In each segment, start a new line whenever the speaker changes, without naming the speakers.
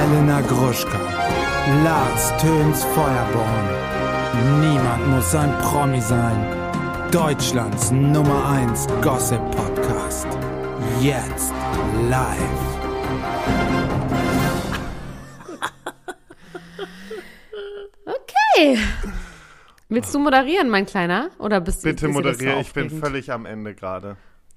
Elena Gruschka, Lars Töns Feuerborn. Niemand muss ein Promi sein. Deutschlands Nummer 1 Gossip-Podcast. Jetzt live.
Okay. Willst du moderieren, mein Kleiner? Oder bist du
Bitte moderiere, ich bin völlig am Ende gerade.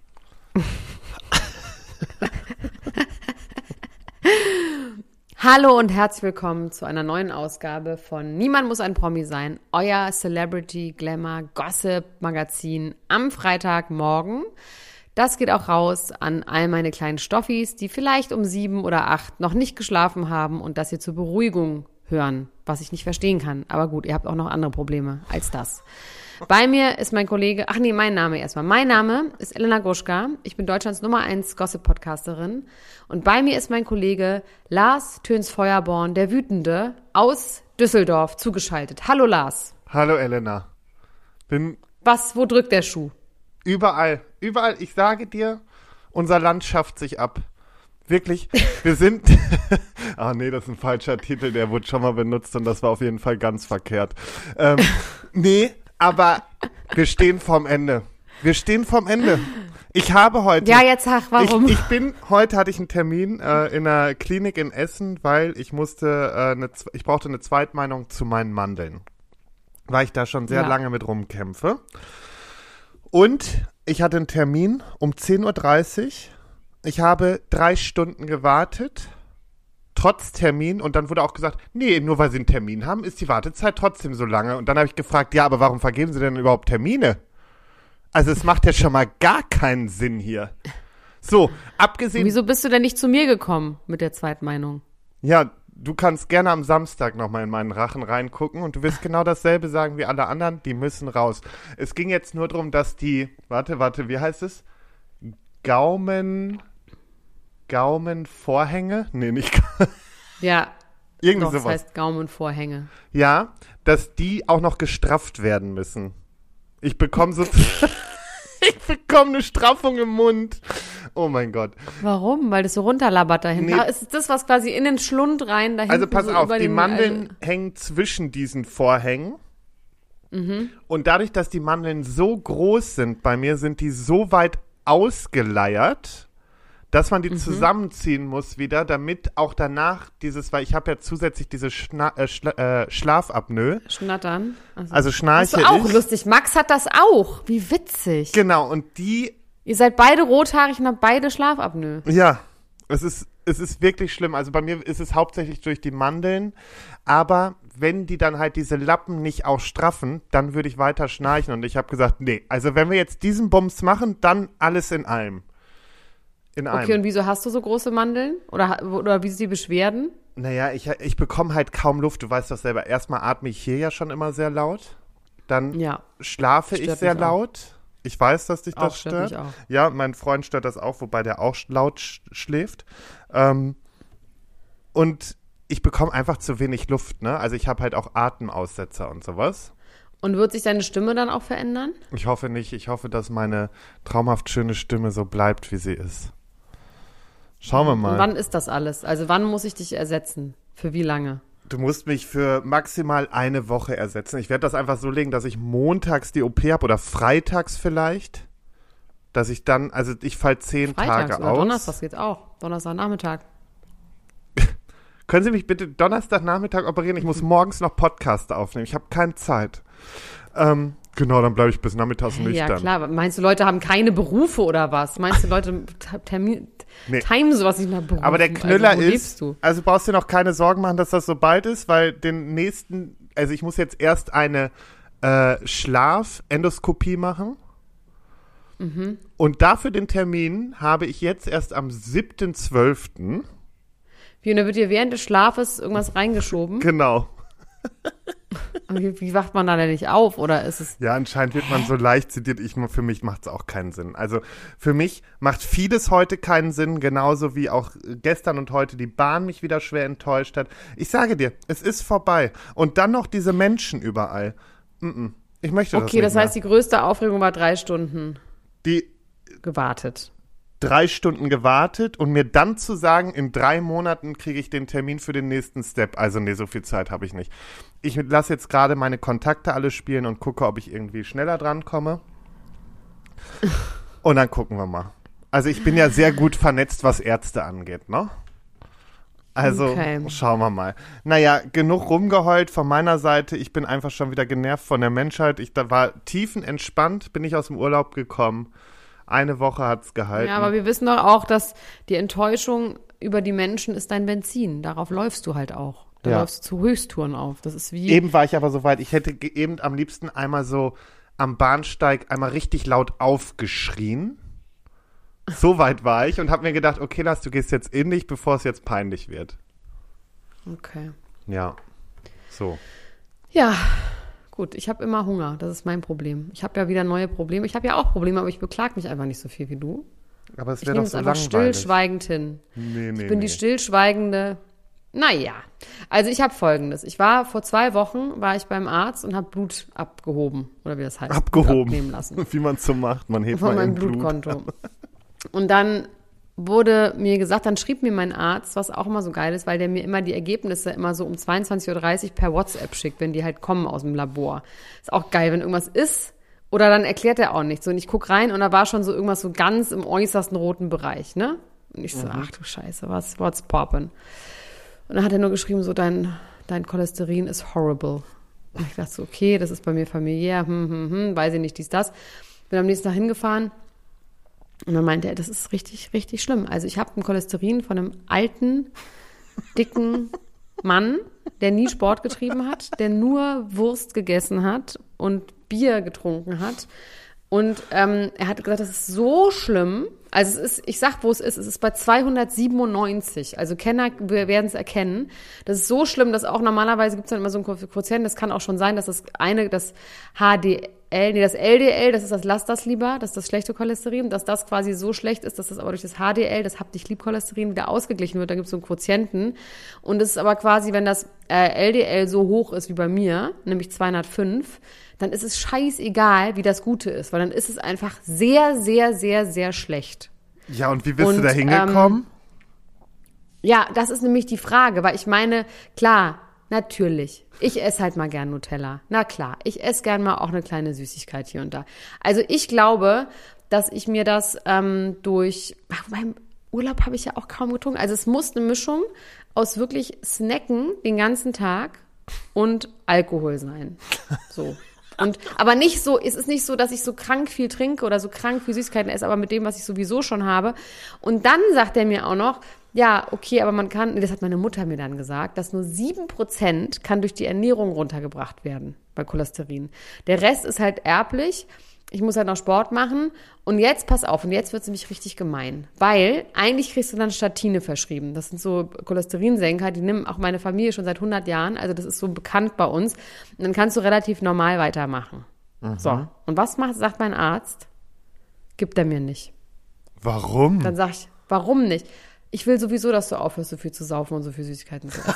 Hallo und herzlich willkommen zu einer neuen Ausgabe von Niemand muss ein Promi sein, euer Celebrity Glamour Gossip Magazin am Freitagmorgen. Das geht auch raus an all meine kleinen Stoffis, die vielleicht um 7 oder 8 noch nicht geschlafen haben und das hier zur Beruhigung hören, was ich nicht verstehen kann. Aber gut, ihr habt auch noch andere Probleme als das. Bei mir ist mein Kollege, mein Name erstmal. Mein Name ist Elena Gruschka. Ich bin Deutschlands Nummer 1 Gossip-Podcasterin. Und bei mir ist mein Kollege Lars Töns Feuerborn, der Wütende, aus Düsseldorf zugeschaltet. Hallo Lars.
Hallo Elena.
Wo drückt der Schuh?
Überall. Ich sage dir, unser Land schafft sich ab. Wirklich, wir sind, nee, das ist ein falscher Titel, der wurde schon mal benutzt und das war auf jeden Fall ganz verkehrt. Nee, aber wir stehen vorm Ende. Ich habe heute...
Ja, jetzt sag, warum?
Heute hatte ich einen Termin in einer Klinik in Essen, weil ich brauchte eine Zweitmeinung zu meinen Mandeln. Weil ich da schon sehr lange mit rumkämpfe. Und ich hatte einen Termin um 10.30 Uhr. Ich habe 3 Stunden gewartet, trotz Termin. Und dann wurde auch gesagt, nee, nur weil Sie einen Termin haben, ist die Wartezeit trotzdem so lange. Und dann habe ich gefragt, ja, aber warum vergeben Sie denn überhaupt Termine? Also es macht ja schon mal gar keinen Sinn hier. So, abgesehen...
Und wieso bist du denn nicht zu mir gekommen mit der Zweitmeinung?
Ja, du kannst gerne am Samstag nochmal in meinen Rachen reingucken und du wirst genau dasselbe sagen wie alle anderen, die müssen raus. Es ging jetzt nur darum, dass die... Warte, wie heißt es? Gaumenvorhänge? Nee, nicht.
Ja,
irgendwie
doch,
sowas.
Das heißt Gaumenvorhänge.
Ja, dass die auch noch gestrafft werden müssen. Ich bekomme eine Straffung im Mund. Oh mein Gott.
Warum? Weil das so runterlabbert da hinten.
Nee.
Ist das, was quasi in den Schlund rein da hinten?
Also pass
so
auf,
über
die Mandeln hängen zwischen diesen Vorhängen. Mhm. Und dadurch, dass die Mandeln so groß sind bei mir, sind die so weit ausgeleiert, dass man die zusammenziehen muss wieder, damit auch danach weil ich habe ja zusätzlich diese Schlafapnoe.
Schnattern.
Also schnarche ich.
Das ist auch lustig. Max hat das auch. Wie witzig.
Genau, und
Ihr seid beide rothaarig und habt beide Schlafapnoe.
Ja, es ist wirklich schlimm. Also bei mir ist es hauptsächlich durch die Mandeln, aber wenn die dann halt diese Lappen nicht auch straffen, dann würde ich weiter schnarchen und ich habe gesagt, nee, also wenn wir jetzt diesen Bums machen, dann alles in allem.
Okay, und wieso hast du so große Mandeln? Oder wie sind die Beschwerden?
Naja, ich bekomme halt kaum Luft, du weißt das selber. Erstmal atme ich hier ja schon immer sehr laut, dann schlafe ich sehr laut. Ich weiß, dass dich das stört.
Mich auch.
Ja, mein Freund stört das auch, wobei der auch laut schläft. Und ich bekomme einfach zu wenig Luft, ne? Also ich habe halt auch Atemaussetzer und sowas.
Und wird sich deine Stimme dann auch verändern?
Ich hoffe nicht. Ich hoffe, dass meine traumhaft schöne Stimme so bleibt, wie sie ist. Schauen wir mal.
Und wann ist das alles? Also wann muss ich dich ersetzen? Für wie lange?
Du musst mich für maximal eine Woche ersetzen. Ich werde das einfach so legen, dass ich montags die OP habe oder freitags vielleicht. Dass ich dann, also ich falle 10
Freitags
Tage
oder
aus.
Donnerstags geht's auch. Donnerstagnachmittag.
Können Sie mich bitte Donnerstagnachmittag operieren? Ich muss morgens noch Podcast aufnehmen. Ich habe keine Zeit. Genau, dann bleibe ich bis nachmittags nüchtern.
Ja, klar. Meinst du, Leute haben keine Berufe oder was? Meinst du, Leute timen sowas nicht nach Berufen?
Aber der Knüller
also, wo
ist,
lebst du?
Also brauchst du dir noch keine Sorgen machen, dass das so bald ist, weil ich muss jetzt erst eine Schlafendoskopie machen. Mhm. Und dafür den Termin habe ich jetzt erst am 7.12.
Wie, und da wird dir während des Schlafes irgendwas reingeschoben?
Genau.
Wie wacht man da denn nicht auf, oder ist es...
Ja, anscheinend wird man so leicht zitiert. Für mich macht es auch keinen Sinn. Also für mich macht vieles heute keinen Sinn, genauso wie auch gestern und heute die Bahn mich wieder schwer enttäuscht hat. Ich sage dir, es ist vorbei. Und dann noch diese Menschen überall. Ich möchte das nicht
Okay, das
mehr.
heißt, die größte Aufregung war 3 Stunden gewartet.
3 Stunden gewartet und mir dann zu sagen, in 3 Monaten kriege ich den Termin für den nächsten Step. Also nee, so viel Zeit habe ich nicht. Ich lasse jetzt gerade meine Kontakte alle spielen und gucke, ob ich irgendwie schneller dran komme. Und dann gucken wir mal. Also ich bin ja sehr gut vernetzt, was Ärzte angeht, ne? Also Schauen wir mal. Naja, genug rumgeheult von meiner Seite. Ich bin einfach schon wieder genervt von der Menschheit. Da war tiefenentspannt, bin ich aus dem Urlaub gekommen. 1 Woche hat's gehalten.
Ja, aber wir wissen doch auch, dass die Enttäuschung über die Menschen ist dein Benzin. Darauf läufst du halt auch. Da läufst du zu Höchsttouren auf. Das ist wie...
Eben war ich aber so weit. Ich hätte eben am liebsten einmal so am Bahnsteig einmal richtig laut aufgeschrien. So weit war ich und habe mir gedacht, okay, Lars, du gehst jetzt in dich, bevor es jetzt peinlich wird.
Okay.
Ja, so.
Ja, gut, ich habe immer Hunger, das ist mein Problem. Ich habe ja wieder neue Probleme. Ich habe ja auch Probleme, aber ich beklage mich einfach nicht so viel wie du.
Aber es
Ich
wäre
nehme
doch
es
so
einfach
langweilig.
stillschweigend hin.
Nee,
Ich bin die stillschweigende. Naja, also ich habe Folgendes. Ich war vor 2 Wochen, war ich beim Arzt und habe Blut abgehoben. Oder wie das heißt. Blut
Abgehoben,
abnehmen lassen.
wie man es so macht. Man hebt
Von
mal
meinem
im Blut.
Blutkonto. Und dann wurde mir gesagt, dann schrieb mir mein Arzt, was auch immer so geil ist, weil der mir immer die Ergebnisse immer so um 22.30 Uhr per WhatsApp schickt, wenn die halt kommen aus dem Labor. Ist auch geil, wenn irgendwas ist. Oder dann erklärt er auch nichts. So, und ich guck rein und da war schon so irgendwas so ganz im äußersten roten Bereich, ne? Und ich so, ach du Scheiße, what's poppin'? Und dann hat er nur geschrieben, so, dein Cholesterin ist horrible. Und ich dachte so, okay, das ist bei mir familiär, weiß ich nicht, dies, das. Bin am nächsten Tag hingefahren und dann meinte er, das ist richtig, richtig schlimm. Also ich habe ein Cholesterin von einem alten, dicken Mann, der nie Sport getrieben hat, der nur Wurst gegessen hat und Bier getrunken hat. Und er hat gesagt, das ist so schlimm. Also es ist, ich sag, wo es ist bei 297. Also Kenner werden es erkennen. Das ist so schlimm, dass auch normalerweise gibt es dann immer so einen Quotienten. Das kann auch schon sein, dass das LDL, das ist das Lass das lieber, das ist das schlechte Cholesterin, dass das quasi so schlecht ist, dass das aber durch das HDL, das Hab dich lieb Cholesterin, wieder ausgeglichen wird. Da gibt es so einen Quotienten. Und es ist aber quasi, wenn das LDL so hoch ist wie bei mir, nämlich 205, dann ist es scheißegal, wie das Gute ist, weil dann ist es einfach sehr, sehr, sehr, sehr schlecht.
Ja, und wie bist du da hingekommen?
Ja, das ist nämlich die Frage, weil ich meine, klar, natürlich, ich esse halt mal gern Nutella. Na klar, ich esse gern mal auch eine kleine Süßigkeit hier und da. Also ich glaube, dass ich mir das beim Urlaub habe ich ja auch kaum getrunken. Also es muss eine Mischung aus wirklich Snacken den ganzen Tag und Alkohol sein. So. Aber nicht so, es ist nicht so, dass ich so krank viel trinke oder so krank viel Süßigkeiten esse, aber mit dem, was ich sowieso schon habe. Und dann sagt er mir auch noch, ja, okay, aber man kann, das hat meine Mutter mir dann gesagt, dass nur 7% kann durch die Ernährung runtergebracht werden bei Cholesterin. Der Rest ist halt erblich. Ich muss halt noch Sport machen. Und jetzt, pass auf, und jetzt wird es nämlich richtig gemein. Weil eigentlich kriegst du dann Statine verschrieben. Das sind so Cholesterinsenker, die nimmt auch meine Familie schon seit 100 Jahren. Also das ist so bekannt bei uns. Und dann kannst du relativ normal weitermachen. Mhm. So, und was sagt mein Arzt? Gibt er mir nicht.
Warum?
Dann sag ich, warum nicht? Ich will sowieso, dass du aufhörst, so viel zu saufen und so viel Süßigkeiten zu essen.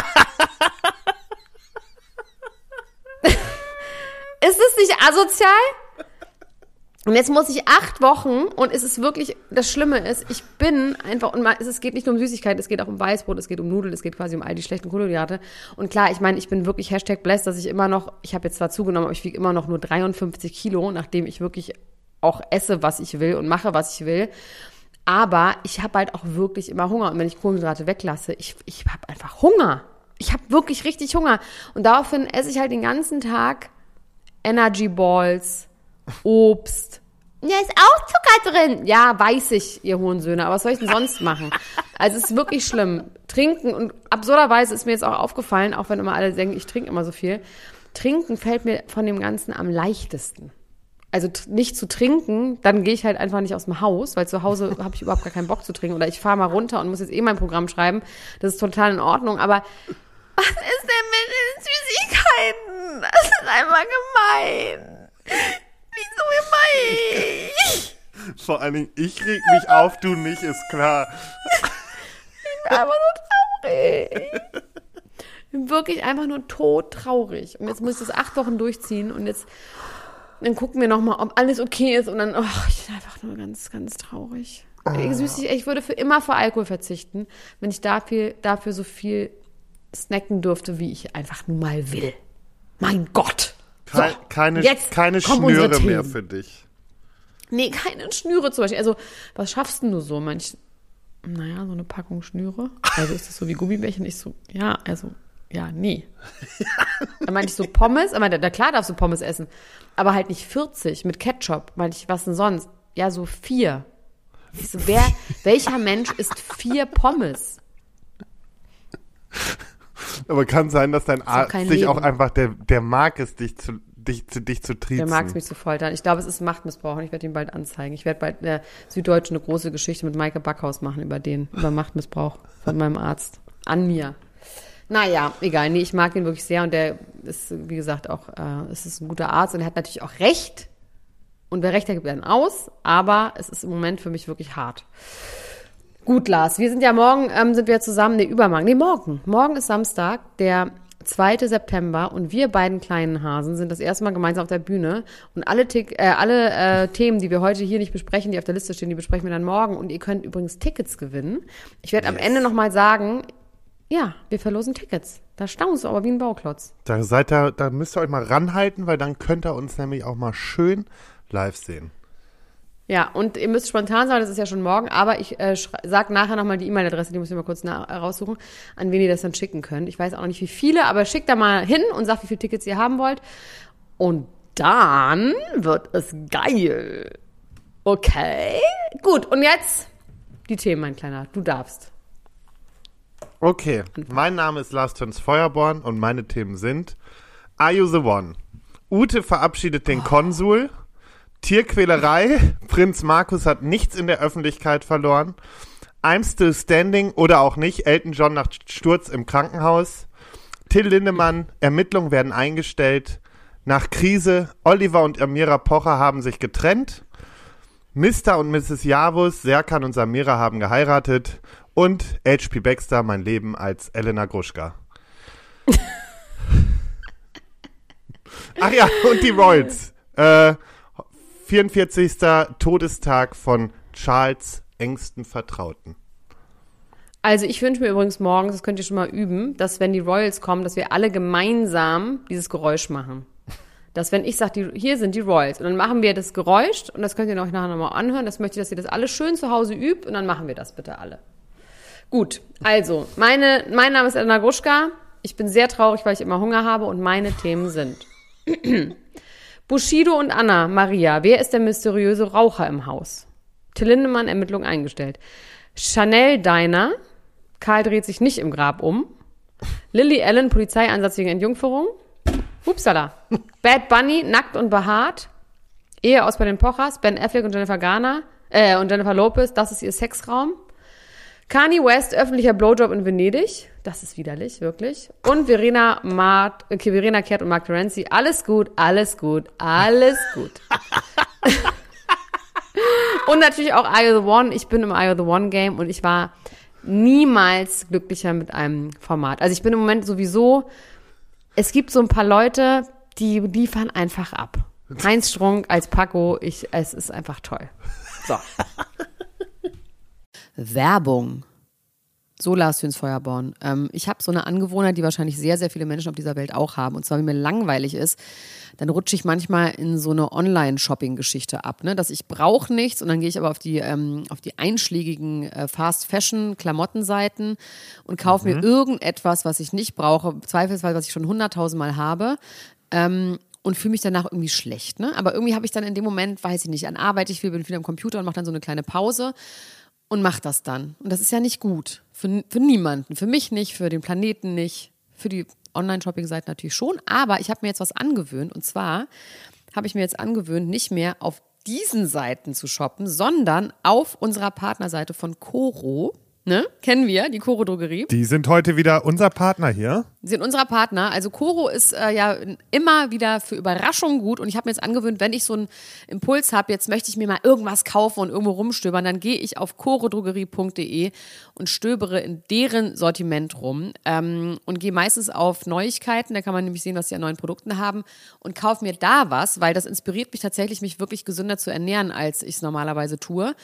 Ist es nicht asozial? Und jetzt muss ich 8 Wochen und es ist wirklich, das Schlimme ist, ich bin einfach, und es geht nicht nur um Süßigkeiten, es geht auch um Weißbrot, es geht um Nudeln, es geht quasi um all die schlechten Kohlenhydrate. Und klar, ich meine, ich bin wirklich #blessed, dass ich immer noch, ich habe jetzt zwar zugenommen, aber ich wiege immer noch nur 53 Kilo, nachdem ich wirklich auch esse, was ich will und mache, was ich will. Aber ich habe halt auch wirklich immer Hunger. Und wenn ich Kohlenhydrate weglasse, ich habe einfach Hunger. Ich habe wirklich richtig Hunger. Und daraufhin esse ich halt den ganzen Tag Energy Balls, Obst. Ja, ist auch Zucker drin. Ja, weiß ich, ihr Hurensöhne. Aber was soll ich denn sonst machen? Also es ist wirklich schlimm. Trinken, und absurderweise ist mir jetzt auch aufgefallen, auch wenn immer alle denken, ich trinke immer so viel, Trinken fällt mir von dem Ganzen am leichtesten. Also nicht zu trinken, dann gehe ich halt einfach nicht aus dem Haus, weil zu Hause habe ich überhaupt gar keinen Bock zu trinken. Oder ich fahre mal runter und muss jetzt mein Programm schreiben. Das ist total in Ordnung. Aber was ist denn mit den Süßigkeiten? Das ist einfach gemein. Wieso gemein?
Vor allen Dingen, ich reg mich auf, du nicht, ist klar.
Ich bin einfach nur traurig. Ich bin wirklich einfach nur todtraurig. Und jetzt muss ich das 8 Wochen durchziehen und dann gucken wir nochmal, ob alles okay ist. Und dann, ich bin einfach nur ganz, ganz traurig. Ich würde für immer auf Alkohol verzichten, wenn ich dafür so viel snacken dürfte, wie ich einfach nun mal will. Mein Gott. So,
keine
kommen
Schnüre mehr für dich.
Nee, keine Schnüre zum Beispiel. Also, was schaffst denn du so? So eine Packung Schnüre. Also ist das so wie Gummibärchen? Ich so, nee. Dann meinte ich so Pommes. Klar darfst du Pommes essen. Aber halt nicht 40 mit Ketchup. Meinte ich, was denn sonst? Ja, so 4. Ich so, welcher Mensch isst 4 Pommes?
Aber kann sein, dass dein Arzt sich auch einfach, der mag es, dich zu triezen.
Der mag es, mich zu foltern. Ich glaube, es ist Machtmissbrauch und ich werde ihn bald anzeigen. Ich werde bald der Süddeutschen eine große Geschichte mit Maike Backhaus machen über Machtmissbrauch von meinem Arzt. An mir. Naja, egal. Nee, ich mag ihn wirklich sehr und der ist, wie gesagt, auch, es ist ein guter Arzt und er hat natürlich auch Recht. Und wer Recht hat, gibt dann aus. Aber es ist im Moment für mich wirklich hart. Gut, Lars, wir sind ja morgen, sind wir zusammen, übermorgen. Morgen. Morgen ist Samstag, der 2. September und wir beiden kleinen Hasen sind das erste Mal gemeinsam auf der Bühne und alle Themen, die wir heute hier nicht besprechen, die auf der Liste stehen, die besprechen wir dann morgen und ihr könnt übrigens Tickets gewinnen. Ich werde am Ende nochmal sagen, ja, wir verlosen Tickets. Da staunst du aber wie ein Bauklotz.
Da müsst ihr euch mal ranhalten, weil dann könnt ihr uns nämlich auch mal schön live sehen.
Ja, und ihr müsst spontan sein, das ist ja schon morgen, aber ich sag nachher nochmal die E-Mail-Adresse, die muss ich mal kurz raussuchen, an wen ihr das dann schicken könnt. Ich weiß auch noch nicht, wie viele, aber schickt da mal hin und sagt, wie viele Tickets ihr haben wollt. Und dann wird es geil. Okay, gut. Und jetzt die Themen, mein Kleiner. Du darfst.
Okay, mein Name ist Lars Töns Feuerborn und meine Themen sind Are You the One? Ute verabschiedet den Konsul. Tierquälerei, Prinz Markus hat nichts in der Öffentlichkeit verloren. I'm still standing oder auch nicht, Elton John nach Sturz im Krankenhaus. Till Lindemann, Ermittlungen werden eingestellt. Nach Krise, Oliver und Amira Pocher haben sich getrennt. Mr. und Mrs. Javus, Serkan und Samira haben geheiratet. Und H.P. Baxter, mein Leben als Elena Gruschka. Ach ja, und die Royals. 44. Todestag von Charles' engsten Vertrauten.
Also ich wünsche mir übrigens morgens, das könnt ihr schon mal üben, dass wenn die Royals kommen, dass wir alle gemeinsam dieses Geräusch machen. Dass wenn ich sage, hier sind die Royals und dann machen wir das Geräusch und das könnt ihr euch nachher nochmal anhören. Das möchte ich, dass ihr das alle schön zu Hause übt und dann machen wir das bitte alle. Gut, also mein Name ist Elena Gruschka. Ich bin sehr traurig, weil ich immer Hunger habe und meine Themen sind Bushido und Anna Maria, wer ist der mysteriöse Raucher im Haus? Till Lindemann, Ermittlung eingestellt. Chanel Diner, Karl dreht sich nicht im Grab um. Lily Allen, Polizeieinsatz wegen Entjungferung. Upsala. Bad Bunny, nackt und behaart. Ehe aus bei den Pochers, Ben Affleck und Jennifer Lopez, das ist ihr Sexraum. Kanye West, öffentlicher Blowjob in Venedig. Das ist widerlich, wirklich. Und Verena Kehrt und Mark Terenzi. Alles gut, alles gut, alles gut. Und natürlich auch Are You the One. Ich bin im Are You the One Game und ich war niemals glücklicher mit einem Format. Also ich bin im Moment sowieso, es gibt so ein paar Leute, die liefern einfach ab. Heinz Strunk als Paco, es ist einfach toll. So. Werbung. So, Lars Töns Feuerborn. Ich habe so eine Angewohnheit, die wahrscheinlich sehr, sehr viele Menschen auf dieser Welt auch haben. Und zwar, wenn mir langweilig ist, dann rutsche ich manchmal in so eine Online-Shopping-Geschichte ab. Ne? Dass ich brauche nichts und dann gehe ich aber auf die einschlägigen Fast-Fashion-Klamottenseiten und kaufe mir irgendetwas, was ich nicht brauche, zweifelsweise, was ich schon 100.000 Mal habe. Und fühle mich danach irgendwie schlecht. Ne? Aber irgendwie habe ich dann in dem Moment, weiß ich nicht, an Arbeit, ich bin wieder am Computer und mache dann so eine kleine Pause und mache das dann. Und das ist ja nicht gut. Für niemanden. Für mich nicht, für den Planeten nicht, für die Online-Shopping-Seiten natürlich schon. Aber ich habe mir jetzt was angewöhnt. Und zwar habe ich mir jetzt angewöhnt, nicht mehr auf diesen Seiten zu shoppen, sondern auf unserer Partnerseite von Coro. Ne? Kennen wir, die Coro Drogerie.
Die sind heute wieder unser Partner hier.
Sie sind unser Partner. Also Coro ist ja immer wieder für Überraschungen gut. Und ich habe mir jetzt angewöhnt, wenn ich so einen Impuls habe, jetzt möchte ich mir mal irgendwas kaufen und irgendwo rumstöbern, dann gehe ich auf corodrogerie.de und stöbere in deren Sortiment rum und gehe meistens auf Neuigkeiten. Da kann man nämlich sehen, was die an neuen Produkten haben und kaufe mir da was, weil das inspiriert mich tatsächlich, mich wirklich gesünder zu ernähren, als ich es normalerweise tue.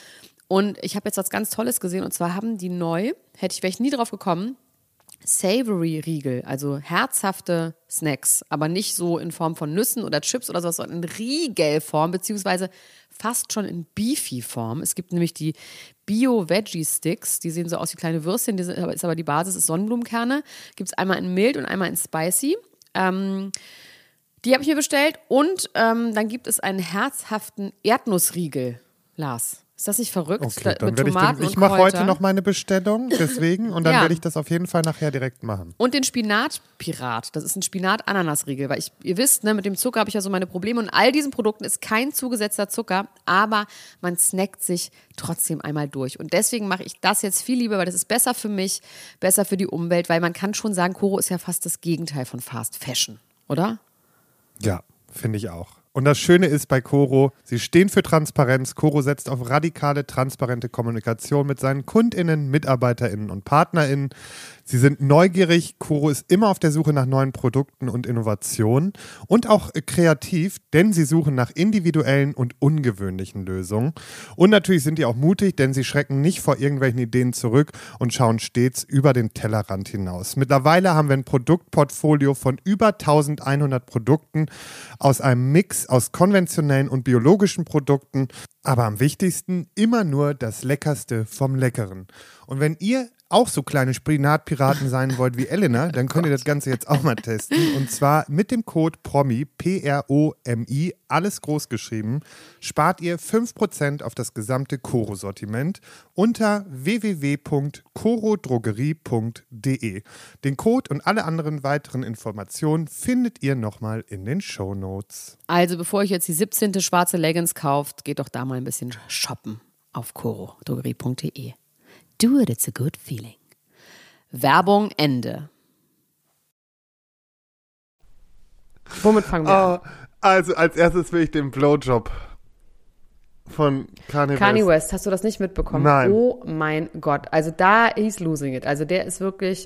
Und ich habe jetzt was ganz Tolles gesehen und zwar haben die neu, wäre ich nie drauf gekommen, Savory-Riegel, also herzhafte Snacks, aber nicht so in Form von Nüssen oder Chips oder sowas, sondern in Riegelform, beziehungsweise fast schon in Beefy-Form. Es gibt nämlich die Bio-Veggie-Sticks, die sehen so aus wie kleine Würstchen, ist aber die Basis ist Sonnenblumenkerne. Gibt es einmal in mild und einmal in spicy. Die habe ich mir bestellt und dann gibt es einen herzhaften Erdnussriegel, Lars. Ist das nicht verrückt?
Okay, dann
mit
werde
Tomaten
ich mache
und
heute
Kräuter.
noch meine Bestellung, deswegen, und dann
Ja.
werde ich das auf jeden Fall nachher direkt machen.
Und den Spinatpirat. Das ist ein Spinat-Ananas-Riegel. Weil ihr wisst, ne, mit dem Zucker habe ich ja so meine Probleme. Und all diesen Produkten ist kein zugesetzter Zucker, aber man snackt sich trotzdem einmal durch. Und deswegen mache ich das jetzt viel lieber, weil das ist besser für mich, besser für die Umwelt, weil man kann schon sagen, Koro ist ja fast das Gegenteil von Fast Fashion, oder?
Ja, finde ich auch. Und das Schöne ist bei Koro, sie stehen für Transparenz. Koro setzt auf radikale, transparente Kommunikation mit seinen KundInnen, MitarbeiterInnen und PartnerInnen. Sie sind neugierig. Koro ist immer auf der Suche nach neuen Produkten und Innovationen und auch kreativ, denn sie suchen nach individuellen und ungewöhnlichen Lösungen. Und natürlich sind die auch mutig, denn sie schrecken nicht vor irgendwelchen Ideen zurück und schauen stets über den Tellerrand hinaus. Mittlerweile haben wir ein Produktportfolio von über 1100 Produkten aus einem Mix aus konventionellen und biologischen Produkten, aber am wichtigsten immer nur das Leckerste vom Leckeren. Und wenn ihr auch so kleine Spinatpiraten sein wollt wie Elena, dann könnt ihr das Ganze jetzt auch mal testen. Und zwar mit dem Code PROMI, P-R-O-M-I, alles groß geschrieben, spart ihr 5% auf das gesamte Koro-Sortiment unter www.korodrogerie.de. Den Code und alle anderen weiteren Informationen findet ihr nochmal in den Shownotes.
Also bevor ihr jetzt die 17. schwarze Leggings kauft, geht doch da mal ein bisschen shoppen auf korodrogerie.de. Do it, it's a good feeling. Werbung Ende. Womit fangen wir an?
Also als erstes will ich den Blowjob von Kanye
Kanye
West.
West, hast du das nicht mitbekommen?
Nein.
Oh mein Gott, also da he's losing it. Also der ist wirklich,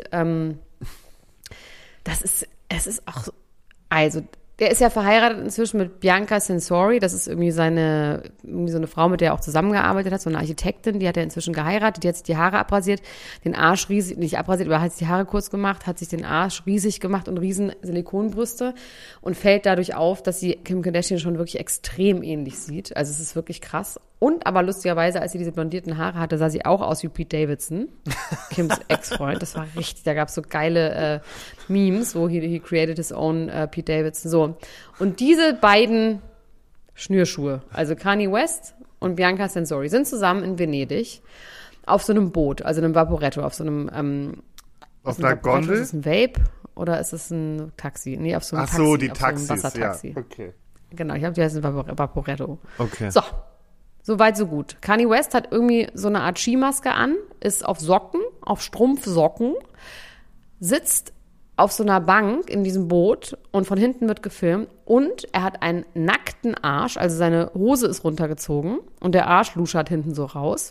es ist auch, also der ist ja verheiratet inzwischen mit Bianca Censori. Das ist irgendwie so eine Frau, mit der er auch zusammengearbeitet hat, so eine Architektin, die hat er inzwischen geheiratet, die hat sich die Haare abrasiert, den Arsch riesig, nicht abrasiert, aber hat sich die Haare kurz gemacht, hat sich den Arsch riesig gemacht und riesen Silikonbrüste und fällt dadurch auf, dass sie Kim Kardashian schon wirklich extrem ähnlich sieht. Also es ist wirklich krass. Und aber lustigerweise, als sie diese blondierten Haare hatte, sah sie auch aus wie Pete Davidson, Kims Ex-Freund. Das war richtig, da gab es so geile Memes, wo he created his own Pete Davidson. So. Und diese beiden Schnürschuhe, also Kanye West und Bianca Censori, sind zusammen in Venedig auf so einem Boot, also einem Vaporetto, auf so einem
Auf einer Gondel?
Ist es ein Vape oder ist es ein Taxi? Nee, auf so einem
Ach
Taxi.
so, die
auf so einem
Taxis,
Wassertaxi.
ja. Okay.
Genau, ich glaube, die heißen Vaporetto.
Okay.
So, soweit, so gut. Kanye West hat irgendwie so eine Art Skimaske an, ist auf Socken, auf Strumpfsocken, sitzt auf so einer Bank in diesem Boot und von hinten wird gefilmt und er hat einen nackten Arsch, also seine Hose ist runtergezogen und der Arsch luschert hinten so raus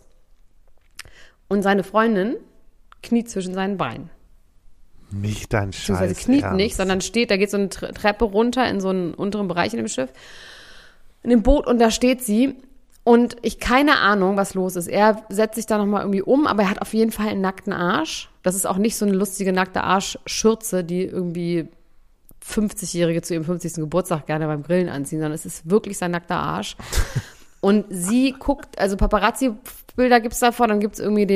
und seine Freundin kniet zwischen seinen Beinen.
Nicht dein Scheiß
Beziehungsweise kniet
Ernst.
nicht, sondern steht, da geht so eine Treppe runter in so einen unteren Bereich in dem Schiff, in dem Boot und da steht sie und ich keine Ahnung, was los ist. Er setzt sich da nochmal irgendwie um, aber er hat auf jeden Fall einen nackten Arsch. Das ist auch nicht so eine lustige nackte Arschschürze, die irgendwie 50-Jährige zu ihrem 50. Geburtstag gerne beim Grillen anziehen, sondern es ist wirklich sein nackter Arsch. Und sie guckt, also Paparazzi-Bilder gibt's davon, dann gibt's irgendwie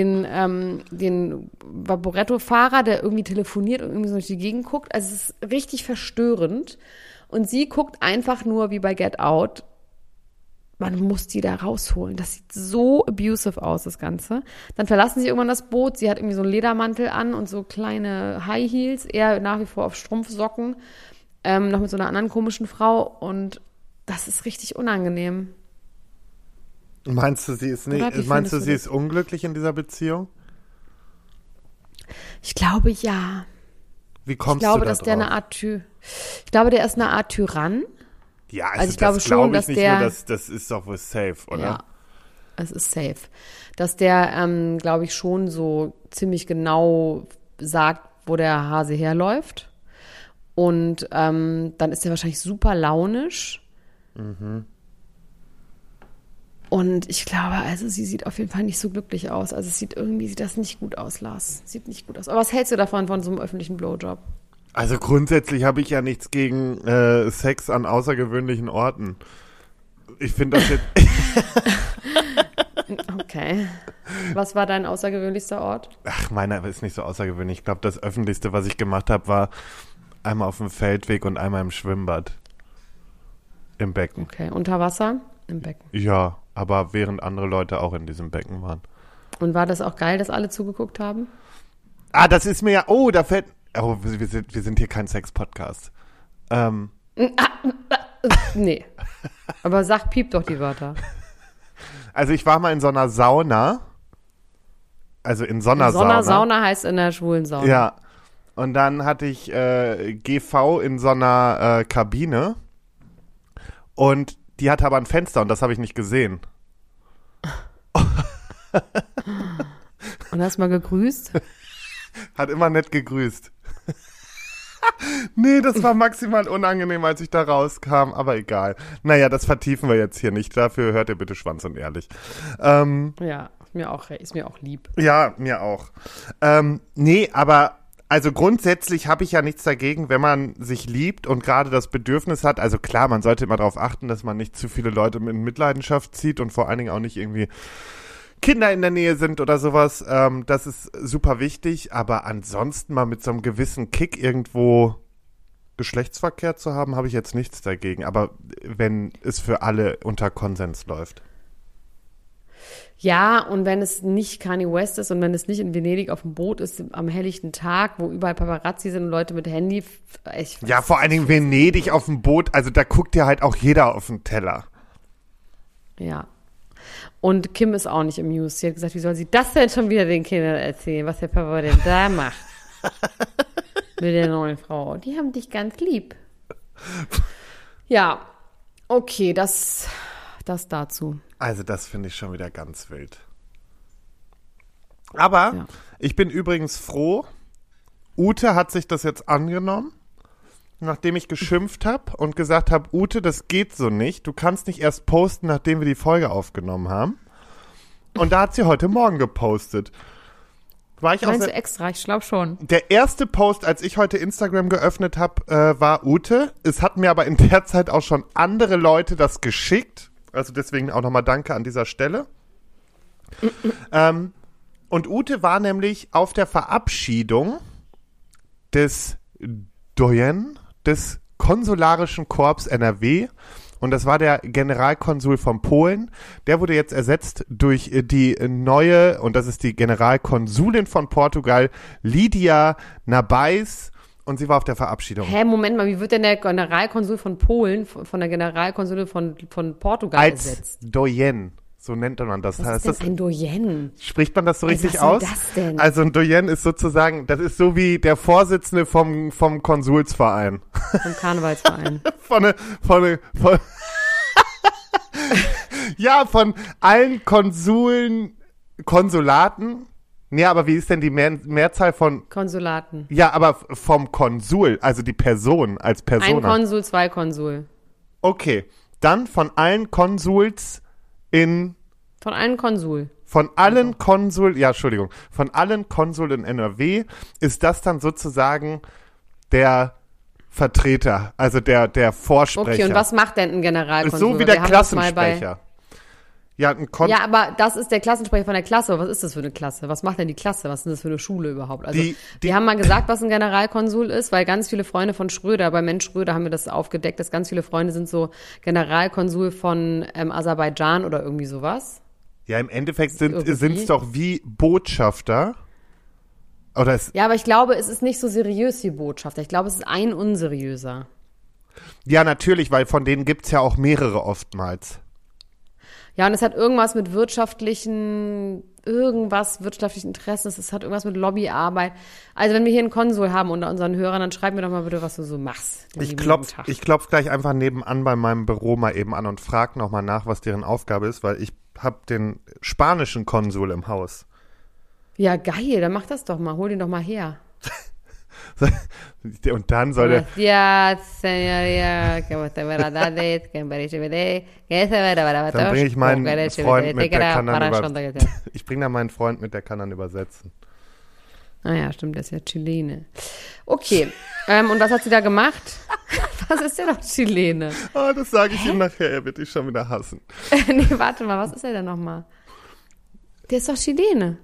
den Vaporetto-Fahrer, der irgendwie telefoniert und irgendwie so durch die Gegend guckt. Also es ist richtig verstörend. Und sie guckt einfach nur wie bei Get Out. Man muss die da rausholen. Das sieht so abusive aus, das Ganze. Dann verlassen sie irgendwann das Boot. Sie hat irgendwie so einen Ledermantel an und so kleine High Heels. Er nach wie vor auf Strumpfsocken. Noch mit so einer anderen komischen Frau. Und das ist richtig unangenehm.
Meinst du, sie ist nicht,
Oder wie
meinst du,
findest
sie
du
ist unglücklich in dieser Beziehung?
Ich glaube, ja.
Wie kommst
Ich glaube,
du da
dass
drauf?
der eine Art Ich glaube, der ist eine Art Tyrann.
Ja,
Also ich glaube schon,
glaub ich
dass
nicht
der-
nur, das ist doch wohl safe, oder?
Ja, es ist safe. Dass der, glaube ich, schon so ziemlich genau sagt, wo der Hase herläuft. Und dann ist er wahrscheinlich super launisch. Und ich glaube, also sie sieht auf jeden Fall nicht so glücklich aus. Also sieht das nicht gut aus, Lars. Sieht nicht gut aus. Aber was hältst du davon, von so einem öffentlichen Blowjob?
Also grundsätzlich habe ich ja nichts gegen Sex an außergewöhnlichen Orten. Ich finde das jetzt...
Okay. Was war dein außergewöhnlichster Ort?
Ach, meiner ist nicht so außergewöhnlich. Ich glaube, das Öffentlichste, was ich gemacht habe, war einmal auf dem Feldweg und einmal im Schwimmbad. Im Becken.
Okay, unter Wasser? Im Becken.
Ja, aber während andere Leute auch in diesem Becken waren.
Und war das auch geil, dass alle zugeguckt haben?
Ah, das ist mir ja... Oh, da fällt... Oh, wir sind hier kein Sex-Podcast.
Nee. Aber piep doch die Wörter.
Also ich war mal in so einer Sauna. Also in so einer Sauna.
Sauna heißt in der schwulen Sauna.
Ja. Und dann hatte ich GV in so einer Kabine. Und die hatte aber ein Fenster und das habe ich nicht gesehen.
Und hast mal gegrüßt?
Hat immer nett gegrüßt. Nee, das war maximal unangenehm, als ich da rauskam, aber egal. Naja, das vertiefen wir jetzt hier nicht. Dafür hört ihr bitte Schwanz und ehrlich.
Ja, ist mir auch lieb.
Ja, mir auch. Nee, aber also grundsätzlich habe ich ja nichts dagegen, wenn man sich liebt und gerade das Bedürfnis hat. Also klar, man sollte immer darauf achten, dass man nicht zu viele Leute in Mitleidenschaft zieht und vor allen Dingen auch nicht irgendwie Kinder in der Nähe sind oder sowas. Das ist super wichtig, aber ansonsten mal mit so einem gewissen Kick irgendwo Geschlechtsverkehr zu haben, habe ich jetzt nichts dagegen. Aber wenn es für alle unter Konsens läuft.
Ja, und wenn es nicht Kanye West ist und wenn es nicht in Venedig auf dem Boot ist, am helllichten Tag, wo überall Paparazzi sind und Leute mit Handy.
Ja, vor allen Dingen Venedig auf dem Boot, also da guckt ja halt auch jeder auf den Teller.
Ja. Und Kim ist auch nicht amused. Sie hat gesagt, wie soll sie das denn schon wieder den Kindern erzählen, was der Papa denn da macht? Mit der neuen Frau. Die haben dich ganz lieb. Ja, okay, das dazu.
Also das finde ich schon wieder ganz wild. Aber
Ja.
Ich bin übrigens froh, Ute hat sich das jetzt angenommen, nachdem ich geschimpft habe und gesagt habe, Ute, das geht so nicht. Du kannst nicht erst posten, nachdem wir die Folge aufgenommen haben. Und da hat sie heute Morgen gepostet.
Meinst du extra? Ich glaube schon.
Der erste Post, als ich heute Instagram geöffnet habe, war Ute. Es hat mir aber in der Zeit auch schon andere Leute das geschickt. Also deswegen auch nochmal Danke an dieser Stelle. Und Ute war nämlich auf der Verabschiedung des Doyen des Konsularischen Korps NRW. Und das war der Generalkonsul von Polen. Der wurde jetzt ersetzt durch die neue, und das ist die Generalkonsulin von Portugal, Lidia Nabais. Und sie war auf der Verabschiedung.
Hä, Moment mal, wie wird denn der Generalkonsul von Polen von der Generalkonsulin von Portugal ersetzt?
Als Doyen, so nennt man das.
Was ist denn ein Doyen?
Spricht man das so richtig
was soll
aus?
das denn?
Also ein Doyen ist sozusagen, das ist so wie der Vorsitzende vom Konsulsverein.
Vom Karnevalsverein.
Ja, von allen Konsulaten. Nee, aber wie ist denn die Mehrzahl von...
Konsulaten.
Ja, aber vom Konsul, also die Person als Persona.
Ein Konsul, zwei Konsul.
Okay, dann von allen Konsuls in...
Von einem Konsul.
Von allen Konsul... Ja, Entschuldigung. Von allen Konsul in NRW ist das dann sozusagen der Vertreter, also der Vorsprecher.
Okay, und was macht denn ein Generalkonsul?
So wie der Klassensprecher. Ja,
ja, aber das ist der Klassensprecher von der Klasse. Was ist das für eine Klasse? Was macht denn die Klasse? Was ist das für eine Schule überhaupt? Also, die haben mal gesagt, was ein Generalkonsul ist, weil ganz viele Freunde von Schröder, bei Mensch Schröder haben wir das aufgedeckt, dass ganz viele Freunde sind so Generalkonsul von Aserbaidschan oder irgendwie sowas.
Ja, im Endeffekt sind es doch wie Botschafter. Oder
ja, aber ich glaube, es ist nicht so seriös wie Botschafter. Ich glaube, es ist ein unseriöser.
Ja, natürlich, weil von denen gibt's ja auch mehrere oftmals.
Ja, und es hat irgendwas mit wirtschaftlichen Interessen, es hat irgendwas mit Lobbyarbeit. Also wenn wir hier einen Konsul haben unter unseren Hörern, dann schreib mir doch mal bitte, was du so machst.
Ich klopf gleich einfach nebenan bei meinem Büro mal eben an und frag nochmal nach, was deren Aufgabe ist, weil ich habe den spanischen Konsul im Haus.
Ja, geil, dann mach das doch mal, hol den doch mal her.
Und dann soll er... Dann bringe ich meinen Freund mit, der kann dann ich bringe dann meinen Freund mit, der kann dann übersetzen.
Ah ja, stimmt, der ist ja Chilene. Okay, und was hat sie da gemacht? Was ist denn noch Chilene?
Oh, das sage ich ihm nachher, er wird dich schon wieder hassen.
Nee, warte mal, was ist er denn nochmal? Der ist doch Chilene.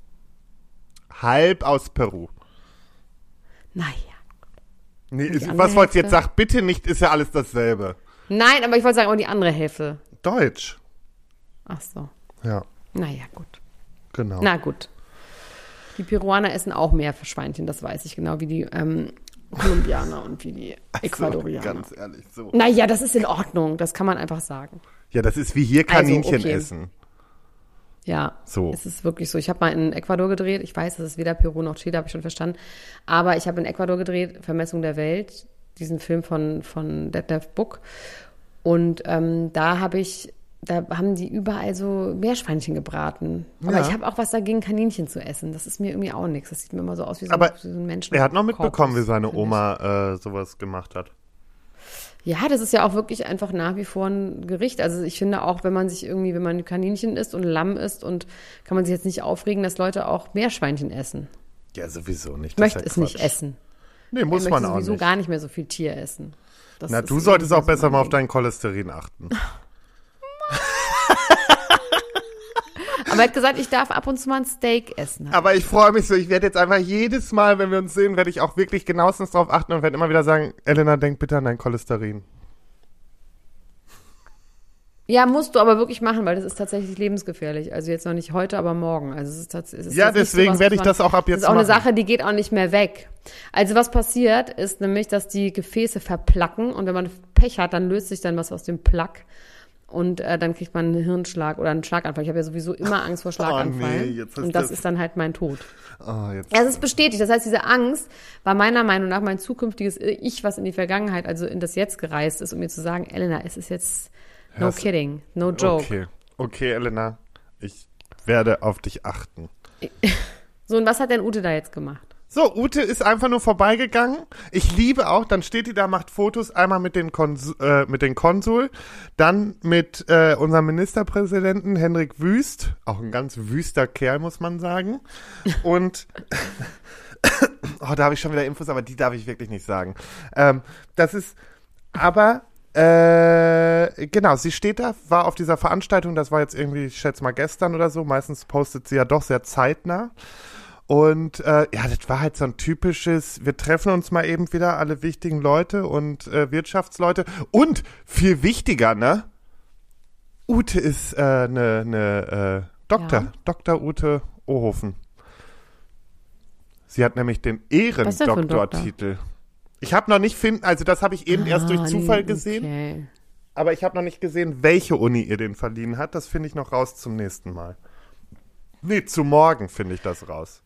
Halb aus Peru.
Naja.
Nee, was wolltest du jetzt sagen? Bitte nicht, ist ja alles dasselbe.
Nein, aber ich wollte sagen, auch die andere Hälfte.
Deutsch.
Ach so.
Ja.
Naja, gut.
Genau.
Na gut. Die Peruaner essen auch mehr Schweinchen, das weiß ich genau, wie die Kolumbianer und wie die Ecuadorianer.
Also, ganz ehrlich, so.
Naja, das ist in Ordnung, das kann man einfach sagen.
Ja, das ist wie hier Kaninchen
okay.
essen.
Ja,
so.
Es ist wirklich so. Ich habe mal in Ecuador gedreht. Ich weiß, das ist weder Peru noch Chile, habe ich schon verstanden. Aber ich habe in Ecuador gedreht, Vermessung der Welt, diesen Film von Detlef Buck. Und da haben die überall so Meerschweinchen gebraten. Aber
Ja.
ich habe auch was dagegen, Kaninchen zu essen. Das ist mir irgendwie auch nichts. Das sieht mir immer so aus wie so ein Menschen.
Er hat noch mitbekommen, wie seine Oma sowas gemacht hat.
Ja, das ist ja auch wirklich einfach nach wie vor ein Gericht. Also ich finde auch, wenn man Kaninchen isst und Lamm isst, und kann man sich jetzt nicht aufregen, dass Leute auch Meerschweinchen essen.
Ja, sowieso nicht.
Ich möchte es nicht essen.
Nee, muss man auch nicht.
sowieso gar nicht mehr so viel Tier essen.
Na, du solltest auch besser mal auf dein Cholesterin achten.
Aber er hat gesagt, ich darf ab und zu mal ein Steak essen.
Aber ich freue mich so, ich werde jetzt einfach jedes Mal, wenn wir uns sehen, werde ich auch wirklich genauestens drauf achten und werde immer wieder sagen, Elena, denk bitte an dein Cholesterin.
Ja, musst du aber wirklich machen, weil das ist tatsächlich lebensgefährlich. Also jetzt noch nicht heute, aber morgen. Also es ist
ja, deswegen werde ich das auch ab jetzt machen.
Das ist auch eine Sache, die geht auch nicht mehr weg. Also was passiert, ist nämlich, dass die Gefäße verplacken, und wenn man Pech hat, dann löst sich dann was aus dem Plack. Und dann kriegt man einen Hirnschlag oder einen Schlaganfall. Ich habe ja sowieso immer Angst vor Schlaganfall. Und das ist dann halt mein Tod. Es ist bestätigt. Das heißt, diese Angst war meiner Meinung nach mein zukünftiges Ich, was in die Vergangenheit, also in das Jetzt gereist ist, um mir zu sagen, Elena, es ist jetzt no kidding, no joke.
Okay, Elena, ich werde auf dich achten.
So, und was hat denn Ute da jetzt gemacht?
So, Ute ist einfach nur vorbeigegangen. Ich liebe auch, dann steht die da, macht Fotos, einmal mit den Konsul, dann mit unserem Ministerpräsidenten Hendrik Wüst, auch ein ganz wüster Kerl, muss man sagen. Und da habe ich schon wieder Infos, aber die darf ich wirklich nicht sagen. Genau, sie steht da, war auf dieser Veranstaltung, das war jetzt irgendwie, ich schätze mal gestern oder so, meistens postet sie ja doch sehr zeitnah. Und das war halt so ein typisches, wir treffen uns mal eben wieder, alle wichtigen Leute und Wirtschaftsleute. Und viel wichtiger, ne? Ute ist eine Dr. Ute Ohofen. Sie hat nämlich den Ehrendoktortitel. Ich habe noch nicht das habe ich eben erst durch Zufall gesehen.
Okay.
Aber ich habe noch nicht gesehen, welche Uni ihr den verliehen hat. Das finde ich noch raus zum nächsten Mal. Nee, zu morgen finde ich das raus.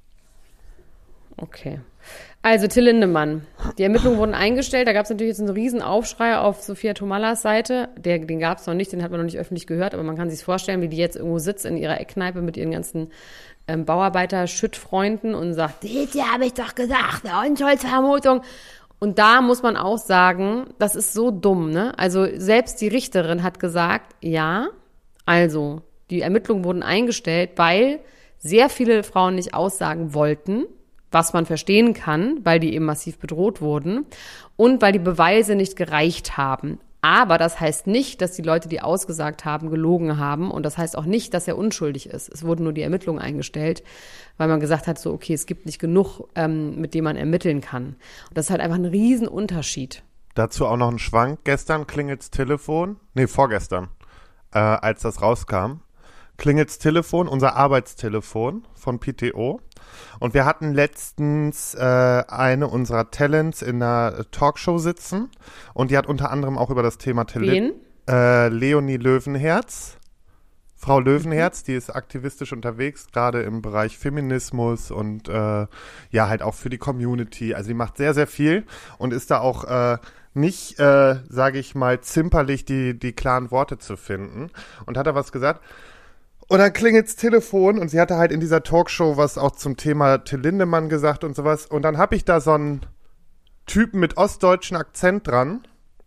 Okay. Also Till Lindemann. Die Ermittlungen wurden eingestellt. Da gab es natürlich jetzt einen riesen Aufschrei auf Sophia Tomalas Seite. Den gab es noch nicht, den hat man noch nicht öffentlich gehört. Aber man kann sich vorstellen, wie die jetzt irgendwo sitzt in ihrer Eckkneipe mit ihren ganzen Bauarbeiter-Schüttfreunden und sagt, ja, habe ich doch gesagt, eine Unschuldsvermutung. Und da muss man auch sagen, das ist so dumm, ne? Also selbst die Richterin hat gesagt, ja, also die Ermittlungen wurden eingestellt, weil sehr viele Frauen nicht aussagen wollten, was man verstehen kann, weil die eben massiv bedroht wurden und weil die Beweise nicht gereicht haben. Aber das heißt nicht, dass die Leute, die ausgesagt haben, gelogen haben, und das heißt auch nicht, dass er unschuldig ist. Es wurden nur die Ermittlungen eingestellt, weil man gesagt hat, so okay, es gibt nicht genug, mit dem man ermitteln kann. Und das ist halt einfach ein Riesenunterschied.
Dazu auch noch ein Schwank. Gestern klingelt's Telefon. Nee, vorgestern, als das rauskam, klingelt's Telefon, unser Arbeitstelefon von PTO. Und wir hatten letztens eine unserer Talents in einer Talkshow sitzen. Und die hat unter anderem auch über das Thema Leonie Löwenherz. Frau Löwenherz, die ist aktivistisch unterwegs, gerade im Bereich Feminismus und halt auch für die Community. Also die macht sehr, sehr viel und ist da auch nicht, sage ich mal, zimperlich die klaren Worte zu finden. Und hat da was gesagt. Und dann klingelt's Telefon und sie hatte halt in dieser Talkshow was auch zum Thema Till Lindemann gesagt und sowas. Und dann habe ich da so ein Typen mit ostdeutschen Akzent dran,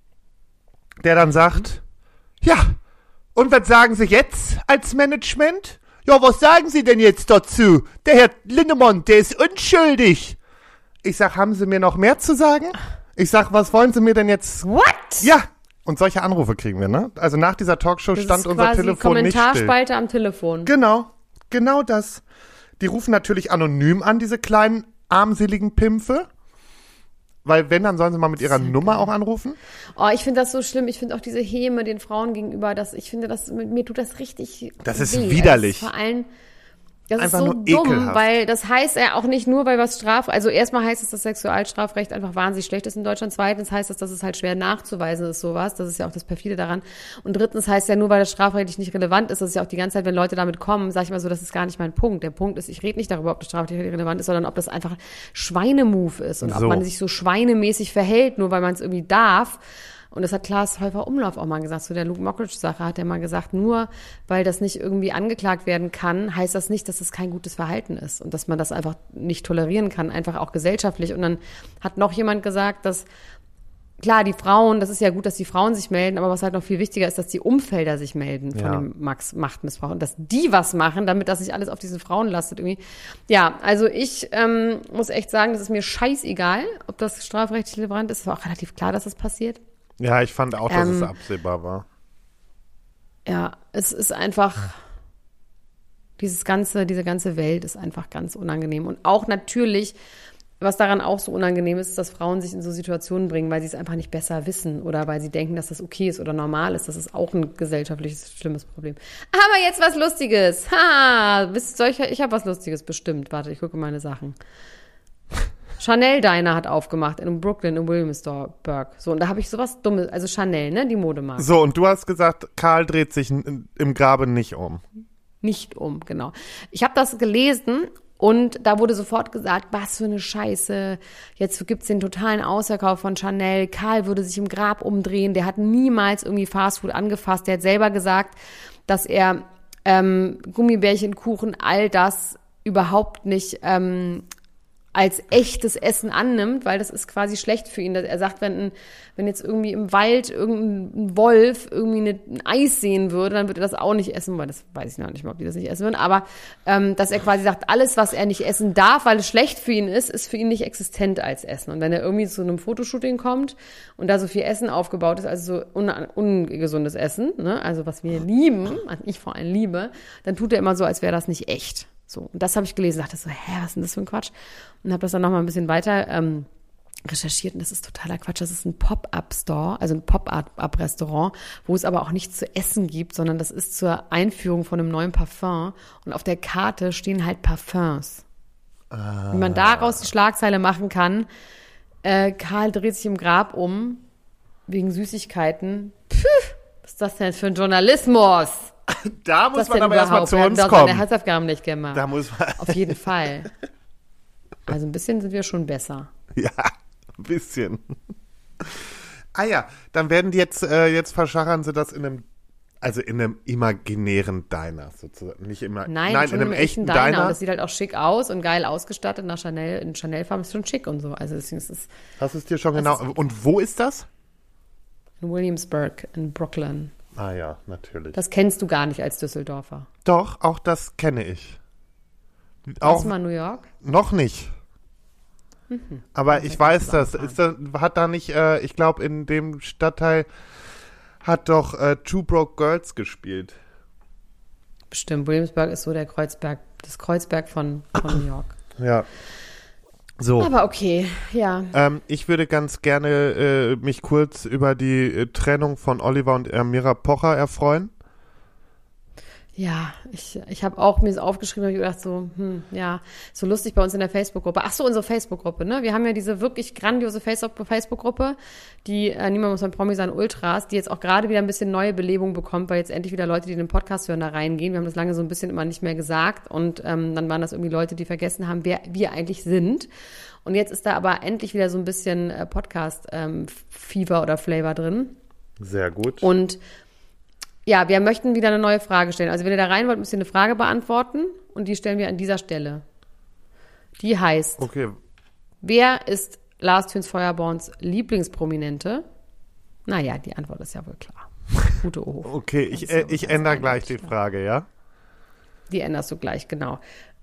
der dann sagt, ja, und was sagen Sie jetzt als Management? Ja, was sagen Sie denn jetzt dazu? Der Herr Lindemann, der ist unschuldig. Ich sag, haben Sie mir noch mehr zu sagen? Ich sag, was wollen Sie mir denn jetzt?
What?
Ja, und solche Anrufe kriegen wir, ne? Also nach dieser Talkshow stand unser Telefon nicht still.
Kommentarspalte am Telefon.
Genau das. Die rufen natürlich anonym an, diese kleinen armseligen Pimpfe. Weil wenn, dann sollen sie mal mit ihrer Nummer auch anrufen.
Oh, ich finde das so schlimm. Ich finde auch diese Häme den Frauen gegenüber, mir tut das richtig
Das ist
weh.
widerlich.
Vor allem, das
einfach
ist so
nur
dumm,
ekelhaft.
weil das heißt ja auch nicht nur, weil was also erstmal heißt es, dass Sexualstrafrecht einfach wahnsinnig schlecht ist in Deutschland. Zweitens heißt es, dass es halt schwer nachzuweisen ist, sowas. Das ist ja auch das Perfide daran. Und drittens heißt ja nur, weil das strafrechtlich nicht relevant ist, das ist ja auch die ganze Zeit, wenn Leute damit kommen, sage ich mal so, das ist gar nicht mein Punkt. Der Punkt ist, ich rede nicht darüber, ob das strafrechtlich relevant ist, sondern ob das einfach Schweinemove ist und ob man sich so schweinemäßig verhält, nur weil man es irgendwie darf. Und das hat Klaas Häufer-Umlauf auch mal gesagt, zu der Luke Mockridge-Sache hat er mal gesagt, nur weil das nicht irgendwie angeklagt werden kann, heißt das nicht, dass es kein gutes Verhalten ist und dass man das einfach nicht tolerieren kann, einfach auch gesellschaftlich. Und dann hat noch jemand gesagt, dass, klar, die Frauen, das ist ja gut, dass die Frauen sich melden, aber was halt noch viel wichtiger ist, dass die Umfelder sich melden von dem Machtmissbrauch und dass die was machen, damit das nicht alles auf diesen Frauen lastet irgendwie. Ja, also ich muss echt sagen, das ist mir scheißegal, ob das strafrechtlich relevant ist. Es war auch relativ klar, dass das passiert.
Ja, ich fand auch, dass es absehbar war.
Ja, es ist einfach, diese ganze Welt ist einfach ganz unangenehm. Und auch natürlich, was daran auch so unangenehm ist, dass Frauen sich in so Situationen bringen, weil sie es einfach nicht besser wissen oder weil sie denken, dass das okay ist oder normal ist. Das ist auch ein gesellschaftliches, schlimmes Problem. Aber jetzt was Lustiges. Ich habe was Lustiges bestimmt. Warte, ich gucke meine Sachen. Chanel Diner hat aufgemacht in Brooklyn, in Williamsburg. So, und da habe ich sowas Dummes, also Chanel, ne, die Modemarke.
So, und du hast gesagt, Karl dreht sich im Grabe nicht um.
Nicht um, genau. Ich habe das gelesen und da wurde sofort gesagt, was für eine Scheiße. Jetzt gibt's den totalen Ausverkauf von Chanel. Karl würde sich im Grab umdrehen. Der hat niemals irgendwie Fastfood angefasst. Der hat selber gesagt, dass er Gummibärchen, Kuchen, all das überhaupt nicht als echtes Essen annimmt, weil das ist quasi schlecht für ihn. Er sagt, wenn jetzt irgendwie im Wald irgendein Wolf irgendwie ein Eis sehen würde, dann würde er das auch nicht essen, weil das weiß ich noch nicht mal, ob die das nicht essen würden, aber dass er quasi sagt, alles, was er nicht essen darf, weil es schlecht für ihn ist für ihn nicht existent als Essen. Und wenn er irgendwie zu einem Fotoshooting kommt und da so viel Essen aufgebaut ist, also so ungesundes Essen, ne, also was wir lieben, was ich vor allem liebe, dann tut er immer so, als wäre das nicht echt. So, und das habe ich gelesen, dachte so, was ist denn das für ein Quatsch? Und habe das dann nochmal ein bisschen weiter recherchiert und das ist totaler Quatsch. Das ist ein Pop-Up-Store, also ein Pop-Up-Restaurant, wo es aber auch nichts zu essen gibt, sondern das ist zur Einführung von einem neuen Parfum und auf der Karte stehen halt Parfums. Wie man daraus die Schlagzeile machen kann, Karl dreht sich im Grab um, wegen Süßigkeiten. Was ist das denn für ein Journalismus?
Da muss man aber erstmal zu uns kommen.
Seine Hausaufgaben nicht gemacht.
Da muss man.
Auf jeden Fall. Also ein bisschen sind wir schon besser.
Ja, ein bisschen. Ah ja, dann werden die jetzt verschachern sie das in einem imaginären Diner sozusagen. Nicht immer.
Nein,
in einem echten
Diner. Und das sieht halt auch schick aus und geil ausgestattet nach Chanel. In Chanel-Farben ist schon schick und so. Also deswegen ist es.
Hast du es dir schon genau. Und wo ist das?
In Williamsburg, in Brooklyn.
Ah ja, natürlich.
Das kennst du gar nicht als Düsseldorfer.
Doch, auch das kenne ich.
Warst du mal in New York?
Noch nicht. Aber ich weiß das. Hat da nicht, ich glaube, in dem Stadtteil hat doch Two Broke Girls gespielt.
Bestimmt. Williamsburg ist so das Kreuzberg von New York.
Ja. So.
Aber okay, ja.
Ich würde ganz gerne mich kurz über die Trennung von Oliver und Amira Pocher erfreuen.
Ja, ich habe auch mir das aufgeschrieben und gedacht so, ja, so lustig bei uns in der Facebook-Gruppe. Ach so, unsere Facebook-Gruppe, ne? Wir haben ja diese wirklich grandiose Facebook-Gruppe, die Niemand muss ein Promi sein Ultras, die jetzt auch gerade wieder ein bisschen neue Belebung bekommt, weil jetzt endlich wieder Leute, die den Podcast hören, da reingehen. Wir haben das lange so ein bisschen immer nicht mehr gesagt und dann waren das irgendwie Leute, die vergessen haben, wer wir eigentlich sind. Und jetzt ist da aber endlich wieder so ein bisschen Podcast-Fever oder Flavor drin.
Sehr gut.
Und ja, wir möchten wieder eine neue Frage stellen. Also wenn ihr da rein wollt, müsst ihr eine Frage beantworten und die stellen wir an dieser Stelle. Die heißt,
okay.
Wer ist Lars Töns Feuerborns Lieblingsprominente? Naja, die Antwort ist ja wohl klar. Ute Ohof.
Okay, ich ändere gleich die Frage, ja?
Die änderst du gleich, genau.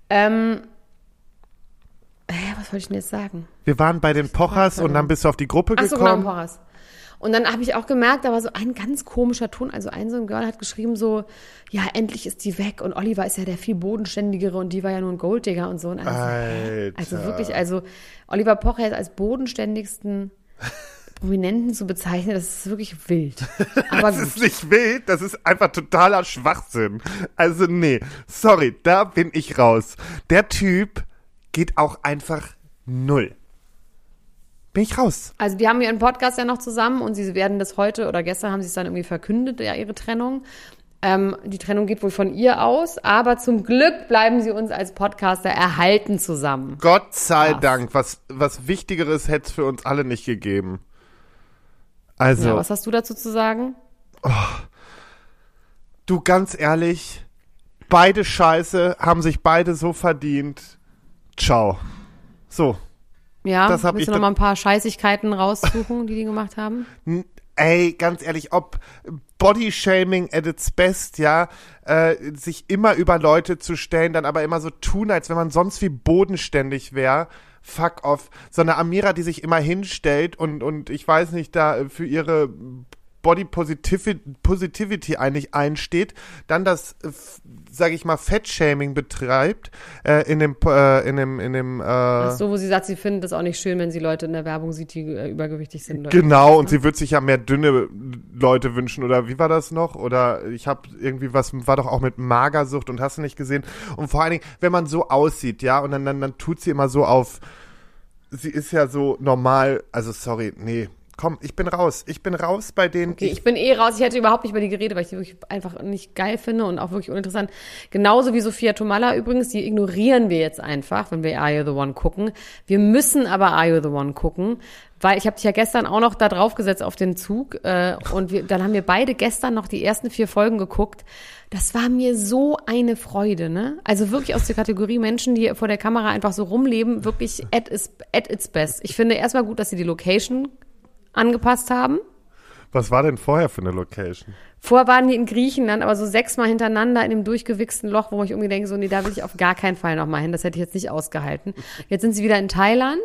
Was wollte ich denn jetzt sagen?
Wir waren bei den Pochers und dann bist du auf die Gruppe gekommen.
Ach so, genau, Pochers. Und dann habe ich auch gemerkt, da war so ein ganz komischer Ton. Also so ein Girl hat geschrieben so, ja, endlich ist die weg. Und Oliver ist ja der viel bodenständigere und die war ja nur ein Golddigger und so. Und also wirklich, Oliver Pocher als bodenständigsten Prominenten zu bezeichnen, das ist wirklich wild. Aber
das ist nicht wild, das ist einfach totaler Schwachsinn. Also nee, sorry, da bin ich raus. Der Typ geht auch einfach null. Bin ich raus.
Also die haben ihren Podcast ja noch zusammen und sie werden das heute oder gestern haben sie es dann irgendwie verkündet, ja, ihre Trennung. Die Trennung geht wohl von ihr aus, aber zum Glück bleiben sie uns als Podcaster erhalten zusammen.
Gott sei Dank, was Wichtigeres hätte es für uns alle nicht gegeben. Also.
Ja, was hast du dazu zu sagen?
Oh, du, ganz ehrlich, beide Scheiße, haben sich beide so verdient. Ciao. So.
Ja, willst du noch mal ein paar Scheißigkeiten raussuchen, die gemacht haben?
Ey, ganz ehrlich, ob Bodyshaming at its best, ja, sich immer über Leute zu stellen, dann aber immer so tun, als wenn man sonst wie bodenständig wäre. Fuck off. So eine Amira, die sich immer hinstellt und ich weiß nicht, da für ihre Body Positivity eigentlich einsteht, dann das, sage ich mal, Fettshaming betreibt in dem
Ach so, wo sie sagt, sie findet es auch nicht schön, wenn sie Leute in der Werbung sieht, die übergewichtig sind.
Genau, und sie würde sich ja mehr dünne Leute wünschen, oder wie war das noch? Oder ich habe irgendwie war doch auch mit Magersucht und hast du nicht gesehen. Und vor allen Dingen, wenn man so aussieht, ja, und dann tut sie immer so auf, sie ist ja so normal, also sorry, nee. Komm, ich bin raus. Ich bin raus bei denen.
Okay, ich bin raus. Ich hätte überhaupt nicht über die geredet, weil ich die wirklich einfach nicht geil finde und auch wirklich uninteressant. Genauso wie Sophia Tomalla übrigens, die ignorieren wir jetzt einfach, wenn wir Are You the One gucken. Wir müssen aber Are You the One gucken, weil ich habe dich ja gestern auch noch da draufgesetzt auf den Zug und dann haben wir beide gestern noch die ersten 4 Folgen geguckt. Das war mir so eine Freude, ne? Also wirklich aus der Kategorie Menschen, die vor der Kamera einfach so rumleben, wirklich at its best. Ich finde erstmal gut, dass sie die Location angepasst haben.
Was war denn vorher für eine Location?
Vorher waren die in Griechenland, aber so 6-mal hintereinander in dem durchgewichsten Loch, wo ich irgendwie denke, so, nee, da will ich auf gar keinen Fall nochmal hin. Das hätte ich jetzt nicht ausgehalten. Jetzt sind sie wieder in Thailand.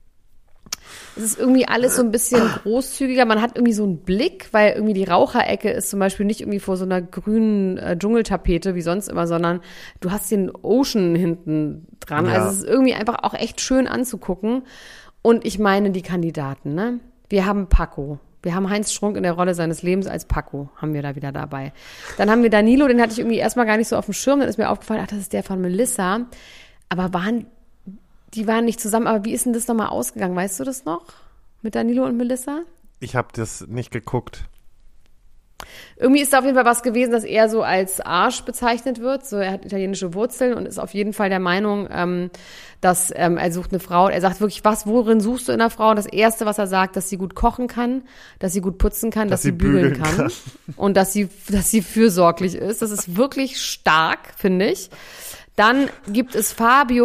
Es ist irgendwie alles so ein bisschen großzügiger. Man hat irgendwie so einen Blick, weil irgendwie die Raucherecke ist zum Beispiel nicht irgendwie vor so einer grünen Dschungeltapete wie sonst immer, sondern du hast den Ocean hinten dran. Ja. Also es ist irgendwie einfach auch echt schön anzugucken. Und ich meine die Kandidaten, ne? Wir haben Paco. Wir haben Heinz Strunk in der Rolle seines Lebens als Paco, haben wir da wieder dabei. Dann haben wir Danilo, den hatte ich irgendwie erstmal gar nicht so auf dem Schirm. Dann ist mir aufgefallen, ach, das ist der von Melissa. Aber die waren nicht zusammen. Aber wie ist denn das nochmal ausgegangen? Weißt du das noch? Mit Danilo und Melissa?
Ich habe das nicht geguckt.
Irgendwie ist da auf jeden Fall was gewesen, das eher so als Arsch bezeichnet wird. So, er hat italienische Wurzeln und ist auf jeden Fall der Meinung, dass er sucht eine Frau. Er sagt wirklich, worin suchst du in einer Frau? Und das Erste, was er sagt, dass sie gut kochen kann, dass sie gut putzen kann, dass sie bügeln kann. Und dass sie fürsorglich ist. Das ist wirklich stark, finde ich. Dann gibt es Fabio,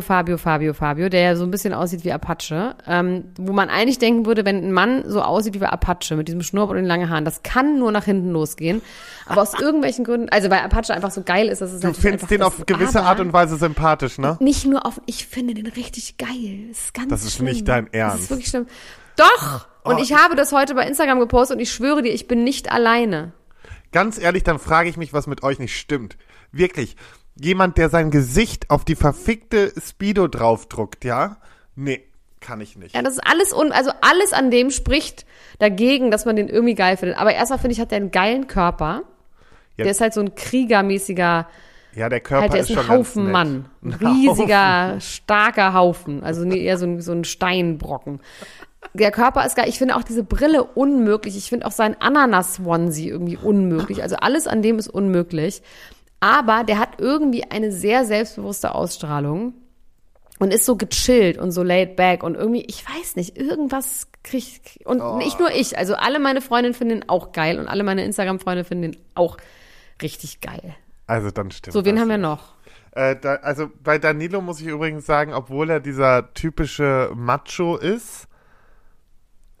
der ja so ein bisschen aussieht wie Apache, wo man eigentlich denken würde, wenn ein Mann so aussieht wie Apache mit diesem Schnurrbart und den langen Haaren, das kann nur nach hinten losgehen. Aber aus irgendwelchen Gründen, also weil Apache einfach so geil ist, dass es
du findest den auf gewisse Art und Weise sympathisch, ne?
Nicht nur ich finde den richtig geil. Das ist ganz
Das ist
schlimm.
nicht dein Ernst.
Das ist wirklich schlimm. Doch! Und ich habe das heute bei Instagram gepostet und ich schwöre dir, ich bin nicht alleine.
Ganz ehrlich, dann frage ich mich, was mit euch nicht stimmt. Wirklich. Jemand, der sein Gesicht auf die verfickte Speedo draufdruckt, ja? Nee, kann ich nicht.
Ja, das ist alles alles an dem spricht dagegen, dass man den irgendwie geil findet. Aber erstmal finde ich, hat der einen geilen Körper. Ja. Der ist halt so ein kriegermäßiger,
ja, der Körper
halt, der
ist
ein
schon
Haufen
ganz
Mann.
nett.
Ein riesiger, starker Haufen. Also eher so ein Steinbrocken. Der Körper ist geil. Ich finde auch diese Brille unmöglich. Ich finde auch sein Ananas-Onesie irgendwie unmöglich. Also alles an dem ist unmöglich. Aber der hat irgendwie eine sehr selbstbewusste Ausstrahlung und ist so gechillt und so laid back und irgendwie, ich weiß nicht, irgendwas kriegt, und nicht nur ich, also alle meine Freundinnen finden ihn auch geil und alle meine Instagram-Freunde finden ihn auch richtig geil.
Also dann stimmt.
So, wen haben wir noch?
Also bei Danilo muss ich übrigens sagen, obwohl er dieser typische Macho ist,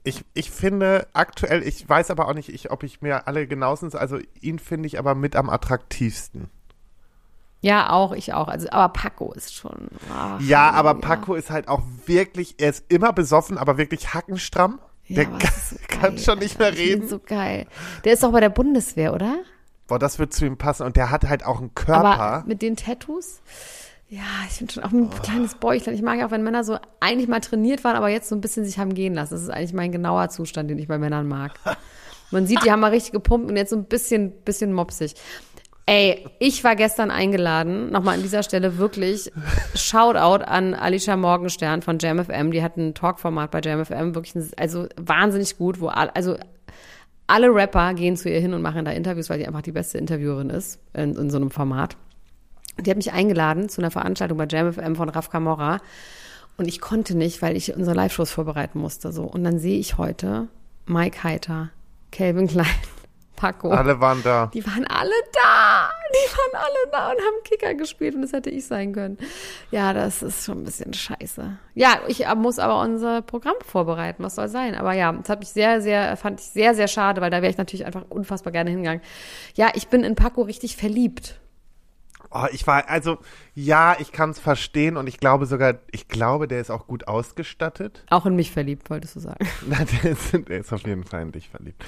Ich finde aktuell, ich weiß aber auch nicht, ob ich mir alle genauestens, also ihn finde ich aber mit am attraktivsten.
Ja, ich auch. Also, aber Paco ist schon.
Ja, aber Paco ist halt auch wirklich, er ist immer besoffen, aber wirklich hackenstramm.
Ja,
Der kann schon nicht mehr reden.
So geil. Der ist doch bei der Bundeswehr, oder?
Boah, das wird zu ihm passen. Und der hat halt auch einen Körper.
Aber mit den Tattoos? Ja, ich finde schon auch ein kleines Bäuchlein. Ich mag ja auch, wenn Männer so eigentlich mal trainiert waren, aber jetzt so ein bisschen sich haben gehen lassen. Das ist eigentlich mein genauer Zustand, den ich bei Männern mag. Man sieht, die haben mal richtig gepumpt und jetzt so ein bisschen mopsig. Ey, ich war gestern eingeladen, nochmal an dieser Stelle wirklich Shoutout an Alicia Morgenstern von Jam FM, die hat ein Talkformat bei Jam FM, wirklich also wahnsinnig gut, wo alle Rapper gehen zu ihr hin und machen da Interviews, weil die einfach die beste Interviewerin ist in so einem Format. Die hat mich eingeladen zu einer Veranstaltung bei Jam FM von Raf Camorra und ich konnte nicht, weil ich unsere Live-Shows vorbereiten musste. So. Und dann sehe ich heute Mike Heiter, Calvin Klein, Paco.
Alle waren da.
Die waren alle da. Und haben Kicker gespielt und das hätte ich sein können. Ja, das ist schon ein bisschen scheiße. Ja, ich muss aber unser Programm vorbereiten. Was soll sein? Aber ja, das fand ich sehr, sehr schade, weil da wäre ich natürlich einfach unfassbar gerne hingegangen. Ja, ich bin in Paco richtig verliebt.
Oh, ich kann es verstehen und ich glaube, der ist auch gut ausgestattet.
Auch in mich verliebt, wolltest du sagen.
Nein, der ist auf jeden Fall in dich verliebt.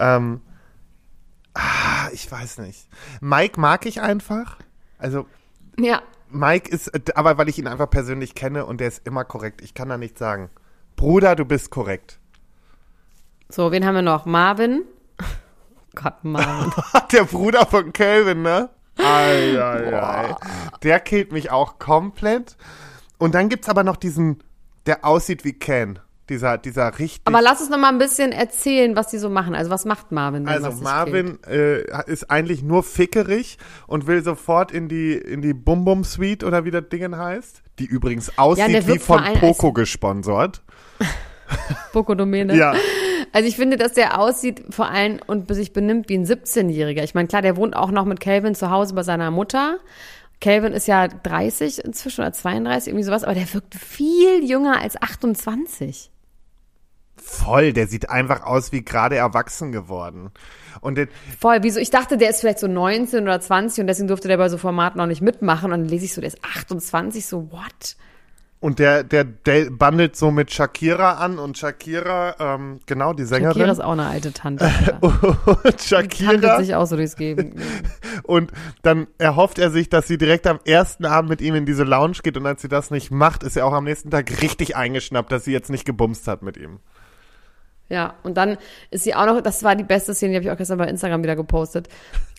Ich weiß nicht. Mike mag ich einfach. Also,
ja.
Mike ist, aber weil ich ihn einfach persönlich kenne und der ist immer korrekt. Ich kann da nichts sagen. Bruder, du bist korrekt.
So, wen haben wir noch? Marvin? Gott, Marvin.
Der Bruder von Calvin, ne? Ei. Der killt mich auch komplett. Und dann gibt's aber noch diesen, der aussieht wie Ken. Dieser richtig.
Aber lass uns noch mal ein bisschen erzählen, was die so machen. Also was macht Marvin denn?
Also Marvin ist eigentlich nur fickerig und will sofort in die Bum-Bum-Suite oder wie das Ding heißt. Die übrigens aussieht wie von Poco gesponsert.
Poco-Domäne.
Ja.
Also ich finde, dass der aussieht vor allem und sich benimmt wie ein 17-Jähriger. Ich meine, klar, der wohnt auch noch mit Calvin zu Hause bei seiner Mutter. Calvin ist ja 30 inzwischen oder 32, irgendwie sowas, aber der wirkt viel jünger als 28.
Voll, der sieht einfach aus wie gerade erwachsen geworden. Und
voll, wieso? Ich dachte, der ist vielleicht so 19 oder 20 und deswegen durfte der bei so Formaten noch nicht mitmachen. Und dann lese ich so, der ist 28, so what?
Und der bandelt so mit Shakira an und Shakira, genau, die Sängerin.
Shakira ist auch eine alte Tante.
Und Shakira.
Die tanzt sich auch so durchs Leben.
Und dann erhofft er sich, dass sie direkt am ersten Abend mit ihm in diese Lounge geht und als sie das nicht macht, ist er auch am nächsten Tag richtig eingeschnappt, dass sie jetzt nicht gebumst hat mit ihm.
Ja, und dann ist sie auch noch, das war die beste Szene, die habe ich auch gestern bei Instagram wieder gepostet.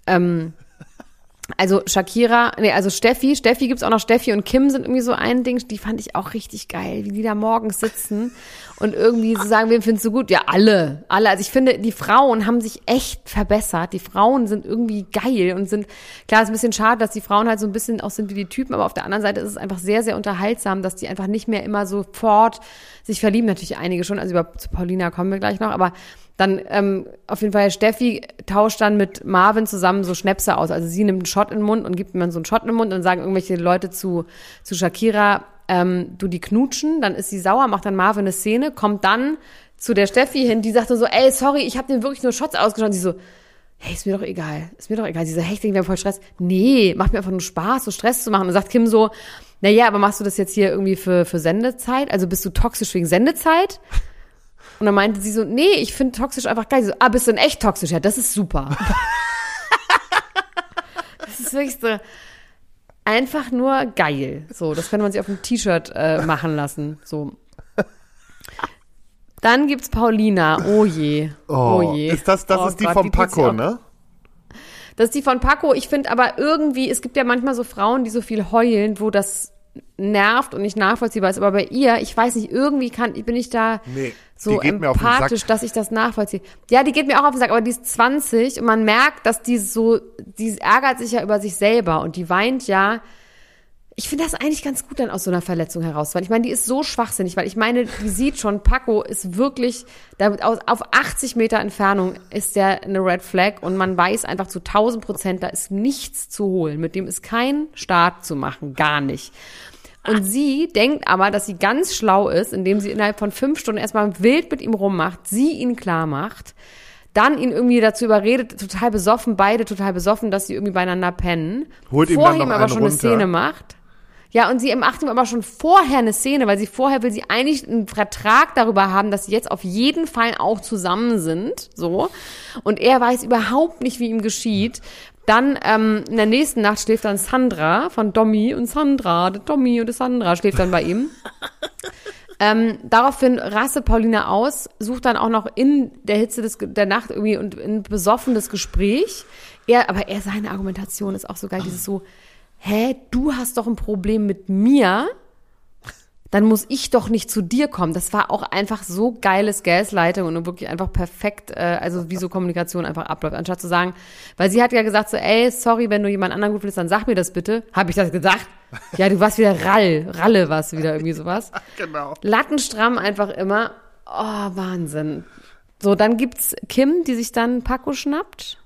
Also Steffi gibt's auch noch, Steffi und Kim sind irgendwie so ein Ding, die fand ich auch richtig geil, wie die da morgens sitzen und irgendwie so sagen, wen findest du gut? Ja, alle. Also ich finde, die Frauen haben sich echt verbessert, die Frauen sind irgendwie geil und klar, ist ein bisschen schade, dass die Frauen halt so ein bisschen auch sind wie die Typen, aber auf der anderen Seite ist es einfach sehr, sehr unterhaltsam, dass die einfach nicht mehr immer sofort sich verlieben, natürlich einige schon, also zu Paulina kommen wir gleich noch, aber dann auf jeden Fall, Steffi tauscht dann mit Marvin zusammen so Schnäpse aus. Also sie nimmt einen Shot in den Mund und gibt ihm dann so einen Shot in den Mund und dann sagen irgendwelche Leute zu Shakira, du die knutschen, dann ist sie sauer, macht dann Marvin eine Szene, kommt dann zu der Steffi hin, die sagt dann so, ey, sorry, ich habe dir wirklich nur Shots ausgeschaut. Sie so, hey, ist mir doch egal. Sie so, hey, ich denke, wir haben voll Stress. Nee, macht mir einfach nur Spaß, so Stress zu machen. Und dann sagt Kim so, naja, aber machst du das jetzt hier irgendwie für Sendezeit? Also bist du toxisch wegen Sendezeit? Und dann meinte sie so, nee, ich finde toxisch einfach geil. Sie so, bist du denn echt toxisch? Ja, das ist super. Das ist wirklich so einfach nur geil. So, das könnte man sich auf ein T-Shirt machen lassen. So. Dann gibt's Paulina. Oh je. Oh je.
Das ist die Gott, von Paco, ne?
Das ist die von Paco. Ich finde aber irgendwie, es gibt ja manchmal so Frauen, die so viel heulen, wo das nervt und nicht nachvollziehbar ist. Aber bei ihr, ich weiß nicht, irgendwie bin ich da so empathisch, dass ich das nachvollziehe. Ja, die geht mir auch auf den Sack, aber die ist 20 und man merkt, dass die ärgert sich ja über sich selber und die weint ja. Ich finde das eigentlich ganz gut dann aus so einer Verletzung heraus, weil ich meine, die ist so schwachsinnig, weil ich meine, die sieht schon, Paco ist wirklich, auf 80 Meter Entfernung ist der eine Red Flag und man weiß einfach zu 1000%, da ist nichts zu holen. Mit dem ist kein Start zu machen, gar nicht. Und sie denkt aber, dass sie ganz schlau ist, indem sie innerhalb von 5 Stunden erstmal wild mit ihm rummacht, sie ihn klar macht, dann ihn irgendwie dazu überredet, total besoffen, beide total besoffen, dass sie irgendwie beieinander pennen.
Holt ihm
vorher
dann noch
ihm aber
einen
schon eine
runter.
Szene macht. Ja, und sie macht ihm aber schon vorher eine Szene, weil vorher will sie eigentlich einen Vertrag darüber haben, dass sie jetzt auf jeden Fall auch zusammen sind, so. Und er weiß überhaupt nicht, wie ihm geschieht. Dann in der nächsten Nacht schläft dann Sandra von Dommy und Sandra, der Dommy und die Sandra schläft dann bei ihm. Daraufhin rastet Paulina aus, sucht dann auch noch in der Hitze der Nacht irgendwie und ein besoffenes Gespräch. Aber seine Argumentation ist auch so geil, dieses so, du hast doch ein Problem mit mir, dann muss ich doch nicht zu dir kommen. Das war auch einfach so geiles Gaslighting und wirklich einfach perfekt, also wie so Kommunikation einfach abläuft. Anstatt zu sagen, weil sie hat ja gesagt so, sorry, wenn du jemand anderen gut findest, dann sag mir das bitte. Habe ich das gesagt? Ja, du warst wieder Ralle warst du wieder, irgendwie sowas.
Genau.
Lattenstramm einfach immer. Oh, Wahnsinn. So, dann gibt's Kim, die sich dann Paco schnappt.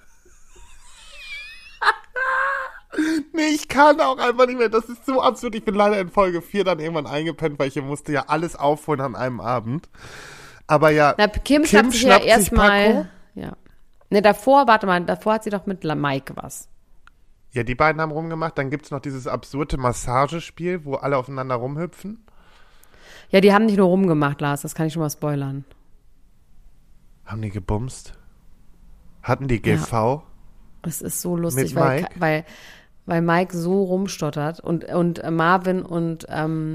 Nee, ich kann auch einfach nicht mehr. Das ist so absurd. Ich bin leider in Folge 4 dann irgendwann eingepennt, weil ich musste ja alles aufholen an einem Abend. Aber ja,
Na, Kim schnappt sich ja erstmal. Ja. Ne, davor hat sie doch mit Mike was.
Ja, die beiden haben rumgemacht. Dann gibt's noch dieses absurde Massagespiel, wo alle aufeinander rumhüpfen.
Ja, die haben nicht nur rumgemacht, Lars. Das kann ich schon mal spoilern.
Haben die gebumst? Hatten die GV?
Es ist so lustig,
Mit Mike?
weil Mike so rumstottert und Marvin und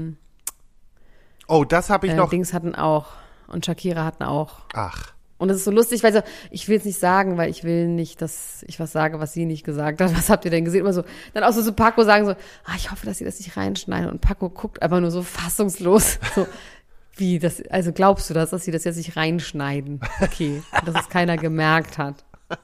Oh, das habe ich noch.
Dings hatten auch und Shakira hatten auch.
Ach.
Und es ist so lustig, weil so, ich will es nicht sagen, weil ich will nicht, dass ich was sage, was sie nicht gesagt hat. Was habt ihr denn gesehen? Immer so, dann auch so zu Paco sagen so, ich hoffe, dass sie das nicht reinschneiden. Und Paco guckt einfach nur so fassungslos, so, wie, das, also glaubst du das, dass sie das jetzt nicht reinschneiden? Okay, dass es keiner gemerkt hat.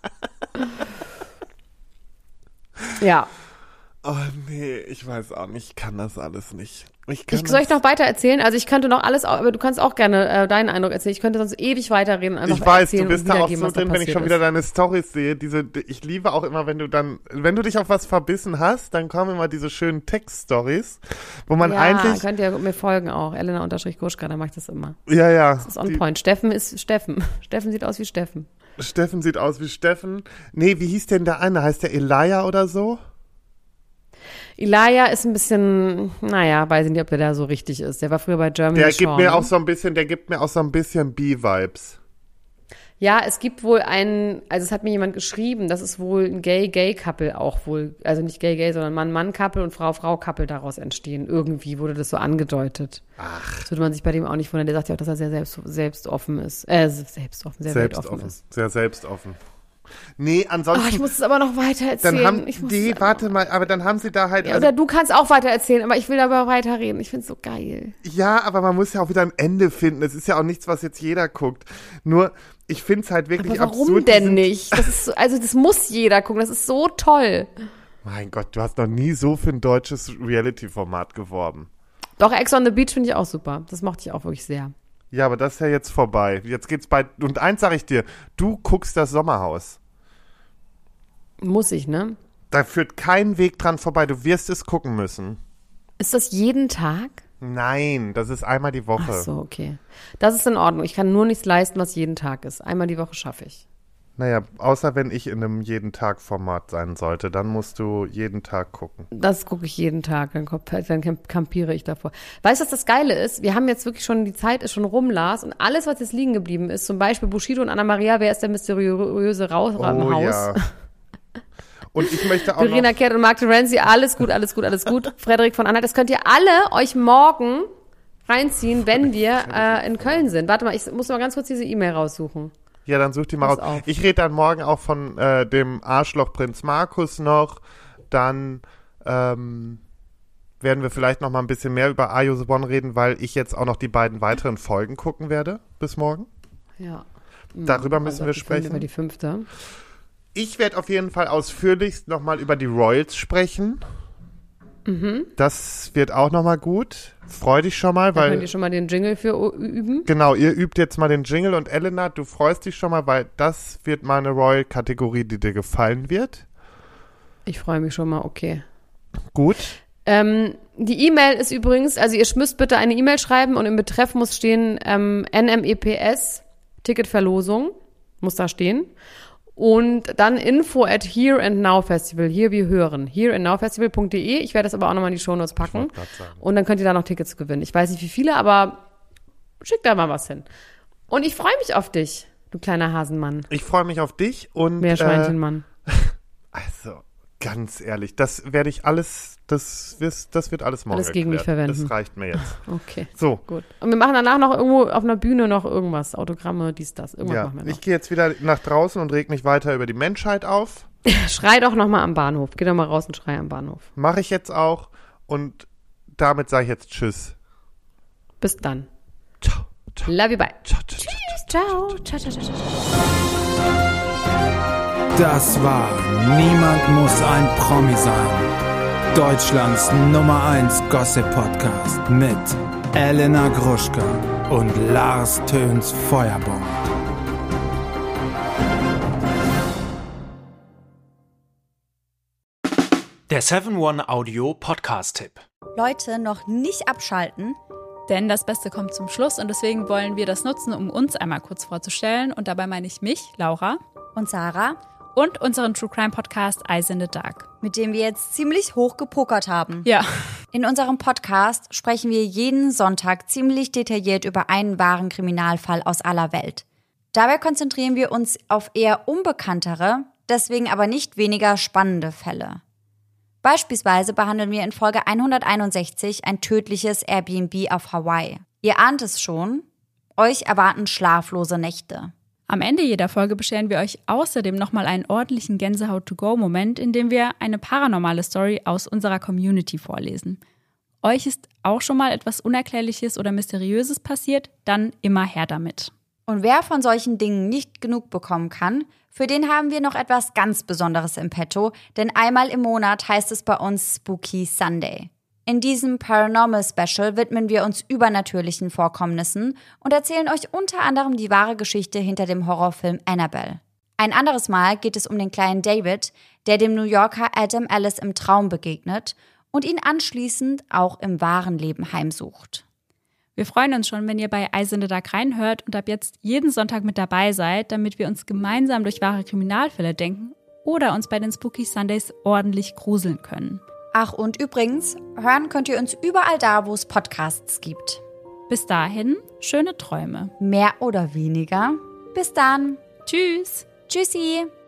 Ja.
Oh nee, ich weiß auch nicht, ich kann das alles nicht.
Soll ich noch weiter erzählen? Also ich könnte noch alles, aber du kannst auch gerne deinen Eindruck erzählen. Ich könnte sonst ewig weiterreden.
Ich weiß, du bist da auch so drin, wenn ich schon wieder deine Storys sehe. Ich liebe auch immer, wenn du dich auf was verbissen hast, dann kommen immer diese schönen Text-Stories, wo man eigentlich...
Ja, könnt ihr mir folgen auch. Elena_Gruschka, da mache ich das immer.
Ja.
Das ist on point. Steffen ist Steffen. Steffen sieht aus wie Steffen.
Steffen sieht aus wie Steffen. Nee, wie hieß denn der eine? Heißt der Elia oder so?
Elia ist ein bisschen, weiß ich nicht, ob der da so richtig ist. Der war früher bei Germany
Der
Shore,
gibt mir auch so ein bisschen B-Vibes.
Ja, es gibt wohl es hat mir jemand geschrieben, das ist wohl ein Gay-Couple auch wohl, also nicht Gay, sondern Mann-Couple und Frau-Couple daraus entstehen. Irgendwie wurde das so angedeutet. Ach. Das würde man sich bei dem auch nicht wundern. Der sagt ja auch, dass er sehr selbstoffen ist. Sehr weltoffen ist.
Sehr selbstoffen. Nee, ansonsten...
ich muss es aber noch weiter erzählen.
Aber dann haben sie da halt...
Ja, oder du kannst auch weiter erzählen, aber ich will aber weiterreden. Ich finde es so geil.
Ja, aber man muss ja auch wieder ein Ende finden. Es ist ja auch nichts, was jetzt jeder guckt. Nur, ich finde es halt wirklich
aber warum
absurd.
Warum denn nicht? Das ist das muss jeder gucken. Das ist so toll.
Mein Gott, du hast noch nie so für ein deutsches Reality-Format geworben.
Doch, Ex on the Beach finde ich auch super. Das mochte ich auch wirklich sehr.
Ja, aber das ist ja jetzt vorbei. Jetzt geht's und eins sage ich dir, du guckst das Sommerhaus.
Muss ich, ne?
Da führt kein Weg dran vorbei. Du wirst es gucken müssen.
Ist das jeden Tag?
Nein, das ist einmal die Woche.
Ach so, okay. Das ist in Ordnung. Ich kann nur nichts leisten, was jeden Tag ist. Einmal die Woche schaffe ich.
Naja, außer wenn ich in einem Jeden-Tag-Format sein sollte, dann musst du jeden Tag gucken.
Das gucke ich jeden Tag, dann kampiere ich davor. Weißt du, was das Geile ist? Wir haben jetzt wirklich schon, die Zeit ist schon rum, Lars, und alles, was jetzt liegen geblieben ist, zum Beispiel Bushido und Anna-Maria, wer ist der mysteriöse Raus im Haus?
Ja. Und ich möchte auch
Verena Kehrt und Mark Terenzi, alles gut. Frederik von Anhalt, das könnt ihr alle euch morgen reinziehen, wenn wir in Köln sind. Warte mal, ich muss mal ganz kurz diese E-Mail raussuchen.
Ja, dann such die mal raus. Ich rede dann morgen auch von dem Arschloch Prinz Markus noch. Dann werden wir vielleicht noch mal ein bisschen mehr über Are You The One reden, weil ich jetzt auch noch die beiden weiteren Folgen gucken werde bis morgen.
Ja.
Darüber müssen wir sprechen.
Über die 5.
Ich werde auf jeden Fall ausführlichst noch mal über die Royals sprechen.
Mhm.
Das wird auch noch mal gut. Freu dich schon mal, weil...
könnt ihr schon mal den Jingle für üben?
Genau, ihr übt jetzt mal den Jingle und Elena, du freust dich schon mal, weil das wird mal eine Royal-Kategorie, die dir gefallen wird.
Ich freue mich schon mal, okay.
Gut.
Die E-Mail ist übrigens, also ihr müsst bitte eine E-Mail schreiben und im Betreff muss stehen NMEPS, Ticketverlosung, muss da stehen. Und dann info@Here&Now-Festival, hier wir hören, hereandnowfestival.de. Ich werde das aber auch nochmal in die Shownotes packen. Und dann könnt ihr da noch Tickets gewinnen. Ich weiß nicht, wie viele, aber schickt da mal was hin. Und ich freue mich auf dich, du kleiner Hasenmann.
Ich freue mich auf dich und
Meerschweinchenmann.
Also, ganz ehrlich, das werde ich alles, das wird alles morgen
alles gegen mich
erklärt.
verwenden.
Das reicht mir jetzt.
Okay,
so.
Gut. Und wir machen danach noch irgendwo auf einer Bühne noch irgendwas, Autogramme, dies, das, irgendwas machen wir noch.
Ich gehe jetzt wieder nach draußen und reg mich weiter über die Menschheit auf.
Schrei doch nochmal am Bahnhof. Geh doch mal raus und schrei am Bahnhof.
Mache ich jetzt auch und damit sage ich jetzt Tschüss.
Bis dann.
Ciao. Ciao.
Love you, bye.
Ciao.
Tschüss. Ciao. Ciao, ciao, ciao, ciao.
Das war Niemand muss ein Promi sein. Deutschlands Nummer 1 Gossip-Podcast mit Elena Gruschka und Lars Töns Feuerbomb.
Der 7-One-Audio-Podcast-Tipp.
Leute, noch nicht abschalten.
Denn das Beste kommt zum Schluss und deswegen wollen wir das nutzen, um uns einmal kurz vorzustellen. Und dabei meine ich mich, Laura.
Und Sarah.
Und unseren True Crime Podcast Eyes in the Dark.
Mit dem wir jetzt ziemlich hoch gepokert haben.
Ja.
In unserem Podcast sprechen wir jeden Sonntag ziemlich detailliert über einen wahren Kriminalfall aus aller Welt. Dabei konzentrieren wir uns auf eher unbekanntere, deswegen aber nicht weniger spannende Fälle. Beispielsweise behandeln wir in Folge 161 ein tödliches Airbnb auf Hawaii. Ihr ahnt es schon, euch erwarten schlaflose Nächte.
Am Ende jeder Folge bescheren wir euch außerdem nochmal einen ordentlichen Gänsehaut-to-go-Moment, in dem wir eine paranormale Story aus unserer Community vorlesen. Euch ist auch schon mal etwas Unerklärliches oder Mysteriöses passiert? Dann immer her damit.
Und wer von solchen Dingen nicht genug bekommen kann, für den haben wir noch etwas ganz Besonderes im Petto, denn einmal im Monat heißt es bei uns Spooky Sunday. In diesem Paranormal Special widmen wir uns übernatürlichen Vorkommnissen und erzählen euch unter anderem die wahre Geschichte hinter dem Horrorfilm Annabelle. Ein anderes Mal geht es um den kleinen David, der dem New Yorker Adam Ellis im Traum begegnet und ihn anschließend auch im wahren Leben heimsucht.
Wir freuen uns schon, wenn ihr bei Eyes in the Dark reinhört und ab jetzt jeden Sonntag mit dabei seid, damit wir uns gemeinsam durch wahre Kriminalfälle denken oder uns bei den Spooky Sundays ordentlich gruseln können.
Ach, und übrigens, hören könnt ihr uns überall da, wo es Podcasts gibt.
Bis dahin, schöne Träume.
Mehr oder weniger. Bis dann.
Tschüss.
Tschüssi.